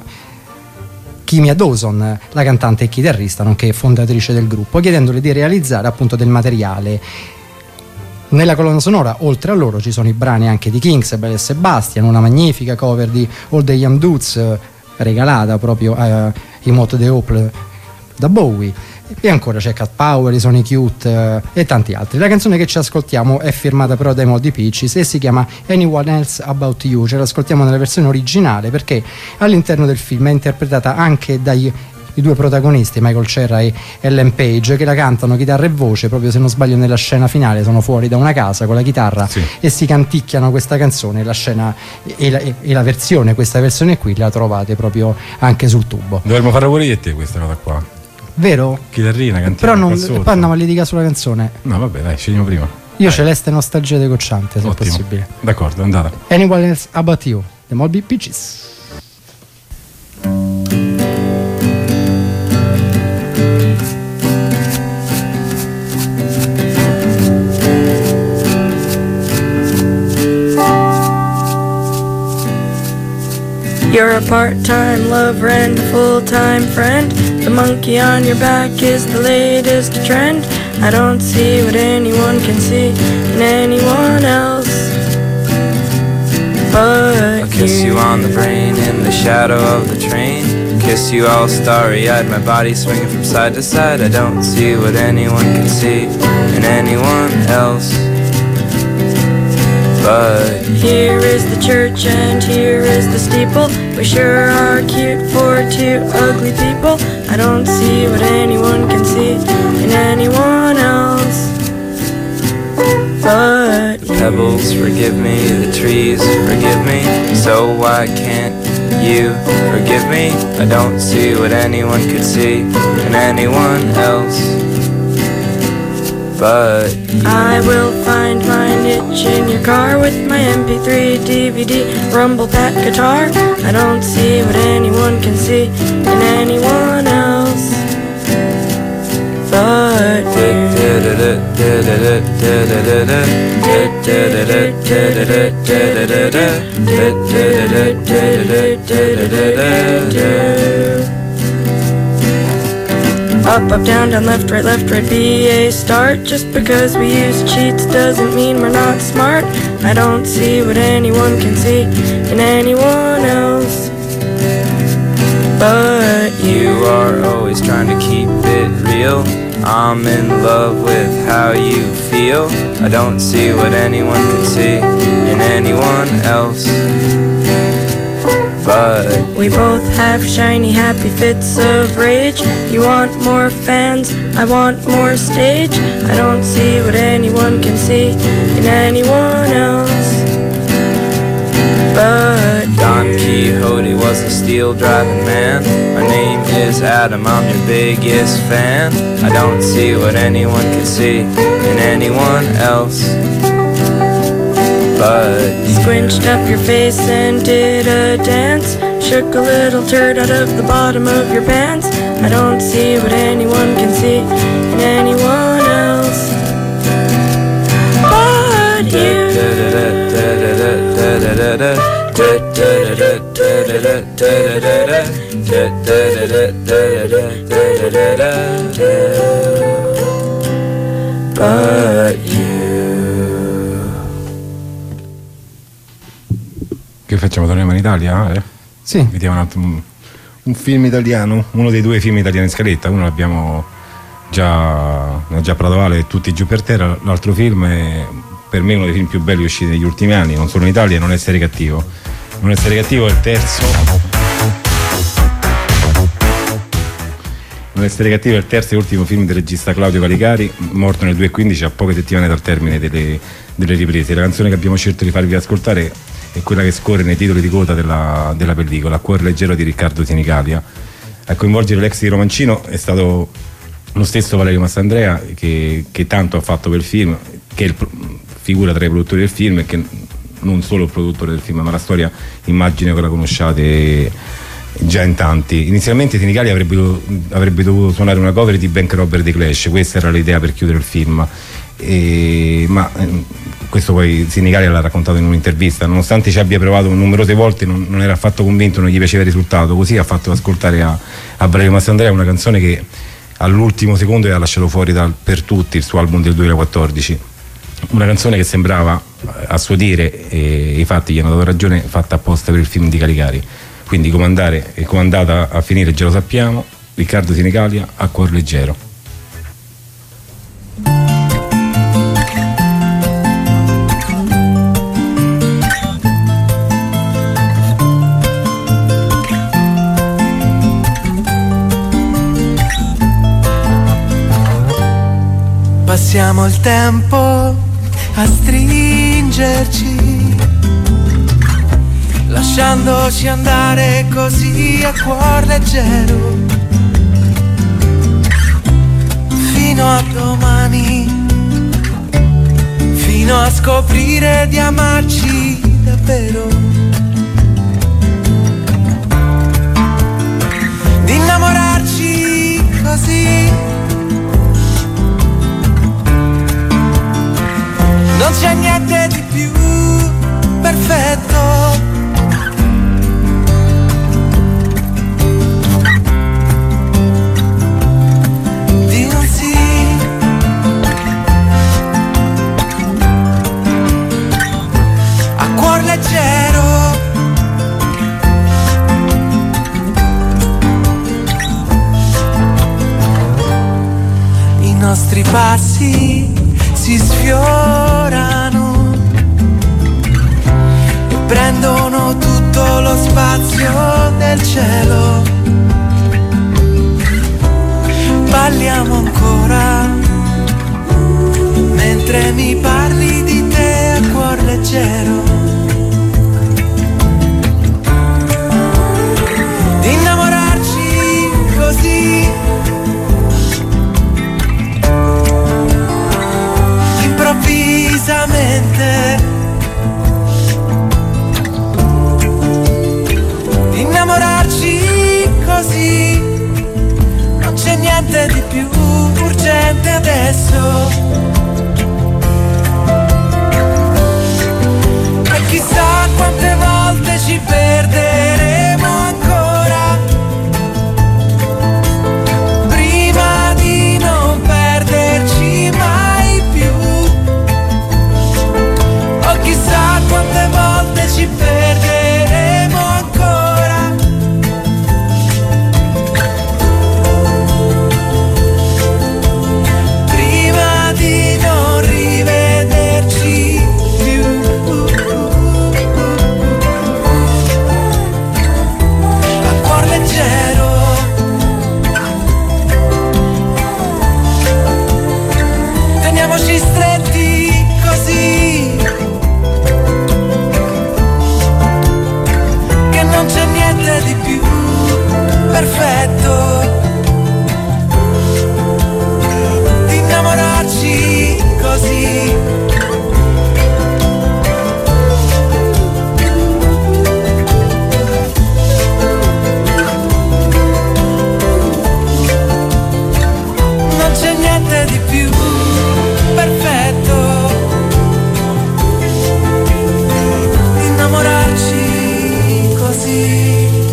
Kimia Dawson, la cantante e chitarrista nonché fondatrice del gruppo, chiedendole di realizzare appunto del materiale. Nella colonna sonora, oltre a loro, ci sono i brani anche di Kings, Belle e Sebastian, una magnifica cover di All the Young Dudes regalata proprio ai Mott the Hope da Bowie, e ancora c'è Cat Power, i Sonic Youth e tanti altri. La canzone che ci ascoltiamo è firmata però dai Moldy Peaches e si chiama Anyone Else About You. Ce l'ascoltiamo nella versione originale perché all'interno del film è interpretata anche dai i due protagonisti, Michael Cera e Ellen Page, che la cantano chitarra e voce, proprio se non sbaglio nella scena finale sono fuori da una casa con la chitarra, sì, e si canticchiano questa canzone. La scena e la versione, questa versione qui la trovate proprio anche sul tubo. Dovremmo farla pure io e te questa cosa qua, vero? Chitarrina, cantiamo. Però non, poi andiamo a litigare sulla canzone. No vabbè, dai, scegliamo prima. Io Celeste Nostalgia di Cocciante, se ottimo, è possibile. D'accordo, è andata. Anyone Else About You, The Moldy Peaches. You're a part-time lover and a full-time friend. The monkey on your back is the latest trend. I don't see what anyone can see in anyone else but I'll kiss you on the brain in the shadow of the train. Kiss you all starry-eyed, my body swinging from side to side. I don't see what anyone can see in anyone else but here is the church and here is the steeple. We sure are cute for two ugly people. I don't see what anyone can see in anyone else but the pebbles forgive me, the trees forgive me. So why can't you forgive me? I don't see what anyone could see in anyone else but I will find my niche in your car with my MP3, DVD, rumble pack guitar. I don't see what anyone can see in anyone else but you. Up, down, down, left, right, B-A, start. Just because we use cheats doesn't mean we're not smart. I don't see what anyone can see in anyone else but you. You are always trying to keep it real. I'm in love with how you feel. I don't see what anyone can see in anyone else but we both have shiny, happy fits of rage. You want more fans, I want more stage. I don't see what anyone can see in anyone else but Don Quixote was a steel driving man. My name is Adam, I'm your biggest fan. I don't see what anyone can see in anyone else but squinched up your face and did a dance. Shook a little turd out of the bottom of your pants. I don't see what anyone can see in anyone else but you. But you. Che facciamo? Torniamo in Italia? Sì. Vediamo un film italiano, uno dei due film italiani in scaletta. Uno l'abbiamo già parlato Vale, Tutti giù per terra. L'altro film è per me uno dei film più belli usciti negli ultimi anni, non solo in Italia, Non essere cattivo. Non essere cattivo è il terzo. Non essere cattivo è il terzo e ultimo film del regista Claudio Caligari, morto nel 2015 a poche settimane dal termine delle riprese. La canzone che abbiamo scelto di farvi ascoltare è quella che scorre nei titoli di coda della pellicola, Cuore leggero di Riccardo Sinicalia. A coinvolgere l'ex di Romancino è stato lo stesso Valerio Massandrea che tanto ha fatto per il film, che è figura tra i produttori del film e che non solo il produttore del film, ma la storia immagino che la conosciate già in tanti. Inizialmente Sinicalia avrebbe dovuto suonare una cover di Bank Robber dei Clash, questa era l'idea per chiudere il film, ma questo poi Sinicalia l'ha raccontato in un'intervista. Nonostante ci abbia provato numerose volte, non era affatto convinto, non gli piaceva il risultato. Così ha fatto ascoltare a Valerio Massandrea una canzone che all'ultimo secondo aveva lasciato fuori per tutti il suo album del 2014. Una canzone che sembrava, a suo dire, e i fatti gli hanno dato ragione, fatta apposta per il film di Caligari. Quindi comandare e comandata a finire già lo sappiamo. Riccardo Sinicalia, a Cuor leggero. Passiamo il tempo a stringerci, lasciandoci andare così a cuor leggero, fino a domani, fino a scoprire di amarci davvero, di innamorarci così. Non c'è niente di più perfetto, di un sì. A cuor leggero, i nostri passi si sfiorano e prendono tutto lo spazio del cielo. Balliamo ancora mentre mi parli di te a cuor leggero, di innamorarci così improvvisamente, di innamorarci così. Non c'è niente niente di più urgente adesso. E chissà quante volte ci perderemo ancora prima di non perderci mai più. O chissà quante volte ci perderemo ancora prima di non rivederci più. A cuor leggero teniamoci stretti così che non c'è niente di più perfetto di innamorarci così. Non c'è niente di più perfetto di innamorarci così.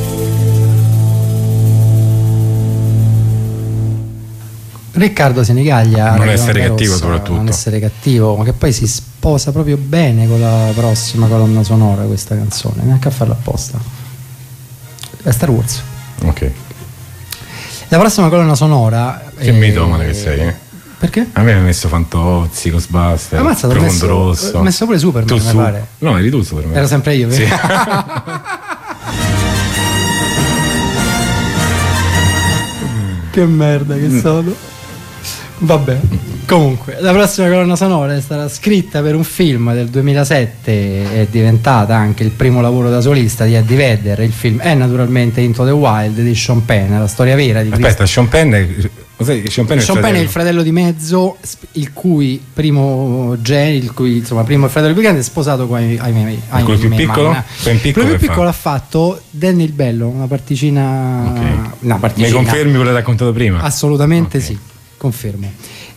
Riccardo Senigaglia, Non Ragione essere cattivo, Rossa, soprattutto. Non essere cattivo, ma che poi si sposa proprio bene con la prossima colonna sonora, questa canzone, neanche a farla apposta. È Star Wars. Ok. La prossima colonna sonora Che mitomane che sei, eh? Perché? A me mi ha messo Fantozzi, Ghostbuster, Ammazza, Profondo Rosso. ho messo pure Superman, Tu mi su- pare. No, eri tu Superman. Era sempre io, Sì. vero? Che merda che sono. Vabbè, comunque, la prossima colonna sonora è stata scritta per un film del 2007, è diventata anche il primo lavoro da solista di Eddie Vedder. Il film è naturalmente Into the Wild di Sean Penn, la storia vera di Aspetta, Sean Penn è... Sean Penn è Sean Penn è il fratello di mezzo, il cui primo primo fratello più grande è sposato con quello più piccolo? Quello più piccolo ha fatto Danny il Bello, una particina. Ok. Una particina. Mi confermi quello che hai raccontato prima? Assolutamente Ok. sì, confermo.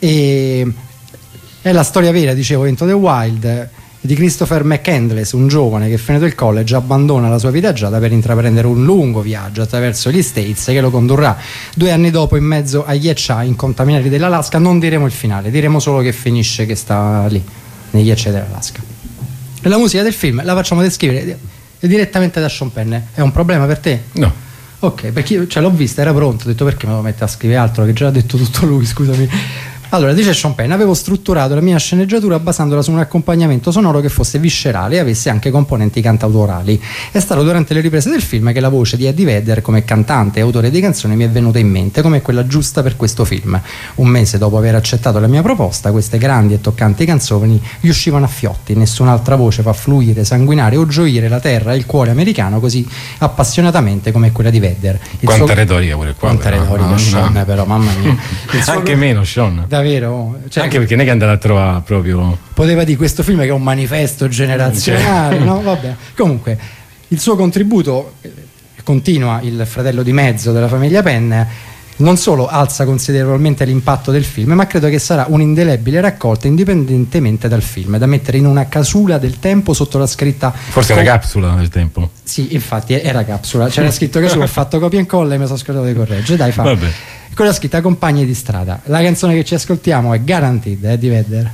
E è la storia vera, dicevo, Into the Wild, di Christopher McCandless, un giovane che finito il college abbandona la sua vita agiata per intraprendere un lungo viaggio attraverso gli States che lo condurrà 2 anni dopo in mezzo agli ghiacciai incontaminati dell'Alaska. Non diremo il finale, diremo solo che finisce, che sta lì negli ghiacciai dell'Alaska. E la musica del film la facciamo descrivere direttamente da Sean Penn. È un problema per te? No. Ok, perché io l'ho vista, era pronto, ho detto perché me lo mette a scrivere altro, che già ha detto tutto lui, scusami. Allora, dice Sean Penn, avevo strutturato la mia sceneggiatura basandola su un accompagnamento sonoro che fosse viscerale e avesse anche componenti cantautorali. È stato durante le riprese del film che la voce di Eddie Vedder come cantante e autore di canzoni mi è venuta in mente come quella giusta per questo film. Un mese dopo aver accettato la mia proposta, queste grandi e toccanti canzoni gli uscivano a fiotti, nessun'altra voce fa fluire, sanguinare o gioire la terra e il cuore americano così appassionatamente come quella di Vedder. Quanta retorica pure qua. Quanta però. retorica, No, Sean, no. però, mamma mia. Il suo- Anche meno, Sean. Davvero, cioè, Anche perché non è che è andato a trovare proprio... poteva dire questo film che è un manifesto generazionale, no? Vabbè. Comunque, il suo contributo, continua il fratello di mezzo della famiglia Penn, non solo alza considerevolmente l'impatto del film, ma credo che sarà un'indelebile raccolta indipendentemente dal film, da mettere in una casula del tempo sotto la scritta. Forse una capsula del tempo. Sì, infatti era capsula, c'era scritto casula, ho fatto copia e incolla e mi sono scordato di correggere. Dai, fa. Vabbè. Con la scritta Compagni di strada. La canzone che ci ascoltiamo è Guaranteed di Vedder.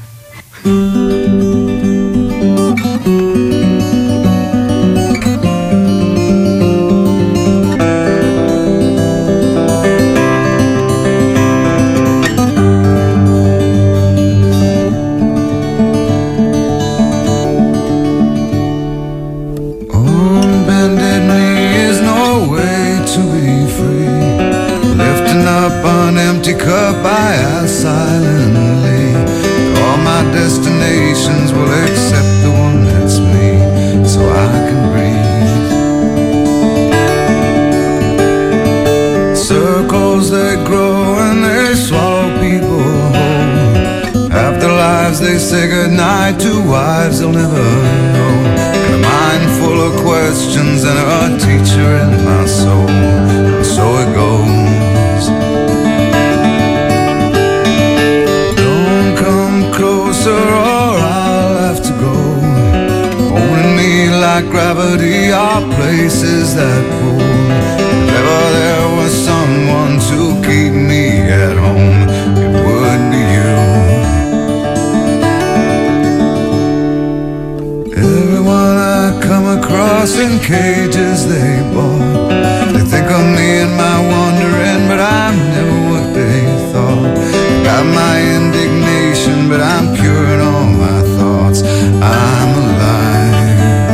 On bended knee is no way to be free. Lifting up an empty cup, I ask silently. All my destinations will accept the one that's me, so I can breathe. Circles they grow and they swallow people whole. After lives they say goodnight to wives they'll never know. And a mind full of questions and a teacher in my soul. And so it goes. faces that pull. If ever there was someone to keep me at home, it would be you. Everyone I come across in cages they bought, they think of me and my wandering, but I'm never what they thought. Got my indignation, but I'm pure in all my thoughts. I'm alive.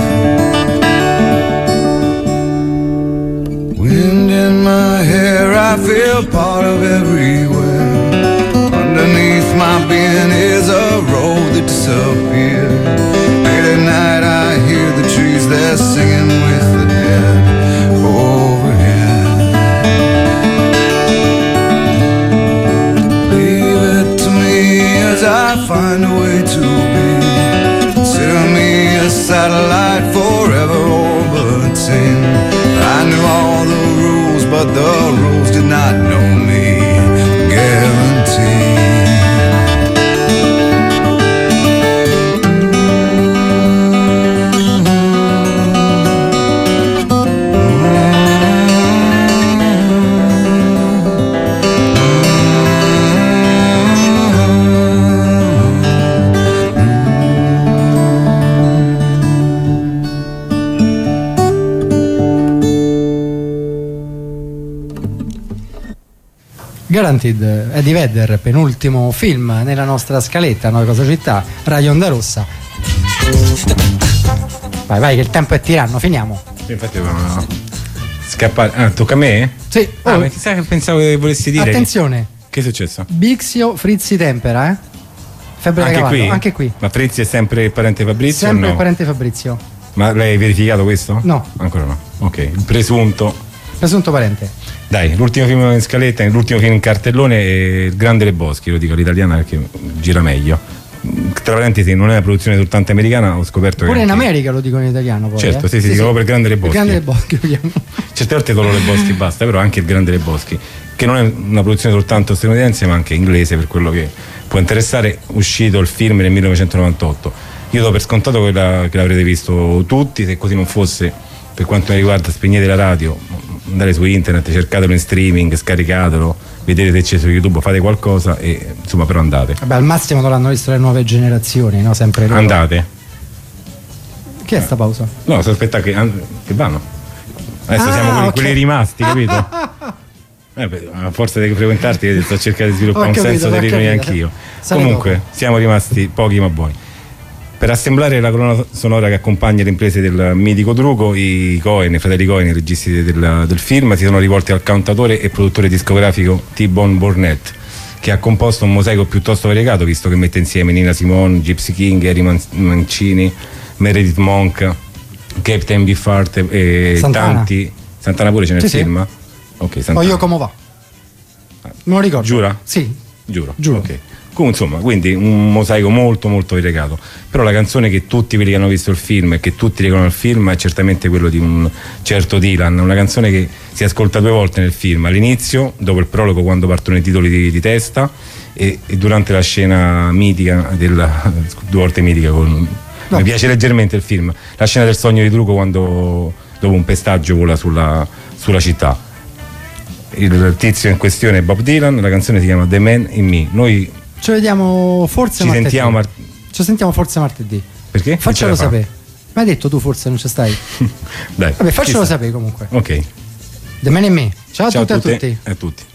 Wind in my hair, I feel part of everywhere. Underneath my being is a road that disappeared. Late at night I hear the trees, they're singing with the dead overhead. Leave it to me as I find a way to be. Consider me a satellite forever orbiting. I knew all the rules, but the rules did not know me. Guarantee. Guaranteed, Eddie Vedder, penultimo film nella nostra scaletta, Noi Cosa Città, Radio Onda Rossa. Vai che il tempo è tiranno, finiamo. Infatti scappare. Tocca a me? Sì. Ma chissà che pensavo che volessi dire. Attenzione. Che è successo? Bixio Frizzi Tempera, Febbre da cavallo. Anche qui. Ma Frizzi è sempre il parente Fabrizio? Sempre o no? il parente Fabrizio. Ma lei hai verificato questo? No. Ancora no. Ok, il presunto parente. Dai, l'ultimo film in scaletta, l'ultimo film in cartellone è Il Grande Leboschi, lo dico all'italiana perché gira meglio. Tra parentesi, non è una produzione soltanto americana, ho scoperto pure che in America lo dicono in italiano poi. Certo, sì, dico per Grande Leboschi. Il Grande Leboschi lo chiamo. Certe volte solo Leboschi basta, però anche Il Grande Leboschi, che non è una produzione soltanto statunitense ma anche inglese, per quello che può interessare. Uscito il film nel 1998. Io do per scontato che l'avrete visto tutti, se così non fosse, per quanto mi riguarda, spegnete la radio, andate su internet, cercatelo in streaming, scaricatelo, vedete se c'è su YouTube, fate qualcosa e insomma, però andate. Vabbè, al massimo non l'hanno visto le nuove generazioni, no? Sempre loro. Andate. Che è sta pausa? No, sto aspettando che vanno. Adesso siamo quelli rimasti, capito? A forza di frequentarti sto cercando di sviluppare un senso dell'ironia anch'io. Comunque, siamo rimasti pochi ma buoni. Per assemblare la colonna sonora che accompagna le imprese del mitico Drugo, i fratelli Cohen, i registi del film, si sono rivolti al cantautore e produttore discografico T-Bone Burnett, che ha composto un mosaico piuttosto variegato, visto che mette insieme Nina Simone, Gypsy King, Harry Mancini, Meredith Monk, Captain Beefheart e Santana. tanti. Santana pure c'è nel film? Ok, Santana. O Io come va? Non lo ricordo. Giura? Sì. Giuro. Ok. Insomma, quindi un mosaico molto molto variegato. Però la canzone che tutti quelli che hanno visto il film e che tutti ricordano il film è certamente quello di un certo Dylan, una canzone che si ascolta 2 volte nel film, all'inizio, dopo il prologo, quando partono i titoli di testa, e durante la scena mitica 2 volte mitica mi piace leggermente il film, la scena del sogno di Drugo quando dopo un pestaggio vola sulla città. Il tizio in questione è Bob Dylan, la canzone si chiama The Man in Me. Noi ci vediamo forse martedì. Ci sentiamo forse martedì. Perché? Faccelo sapere. Ma hai detto tu forse non ci stai? Dai. Vabbè, faccelo sapere comunque. Ok. The Man in Me. Ciao a tutti e a tutti. A tutti.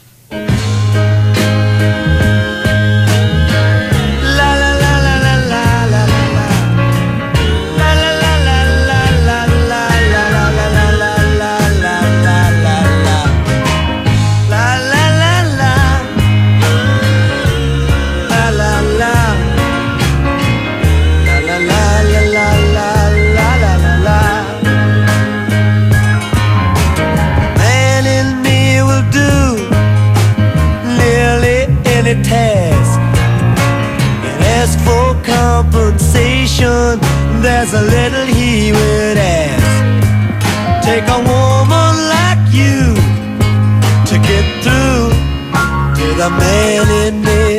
There's a little he would ask. Take a woman like you to get through to the man in me.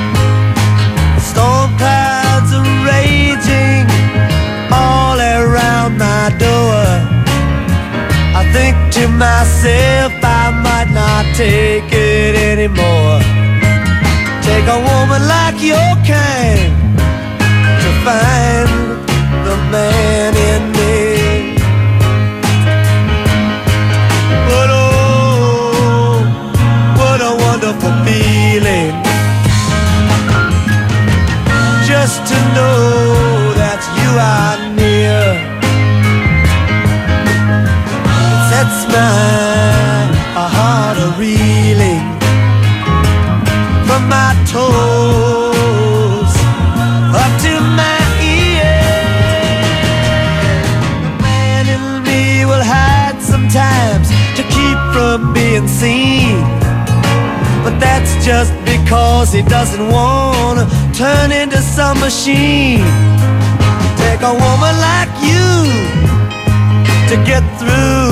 Storm clouds are raging all around. think to myself I might not take it anymore. Take a woman like your kind to find the man in me. But oh, what a wonderful feeling, just to know that you are near. It sets my heart a-reeling from my toes up to my ears. The man in me will hide sometimes to keep from being seen, but that's just because he doesn't want to turn into some machine. Take a woman like you to get through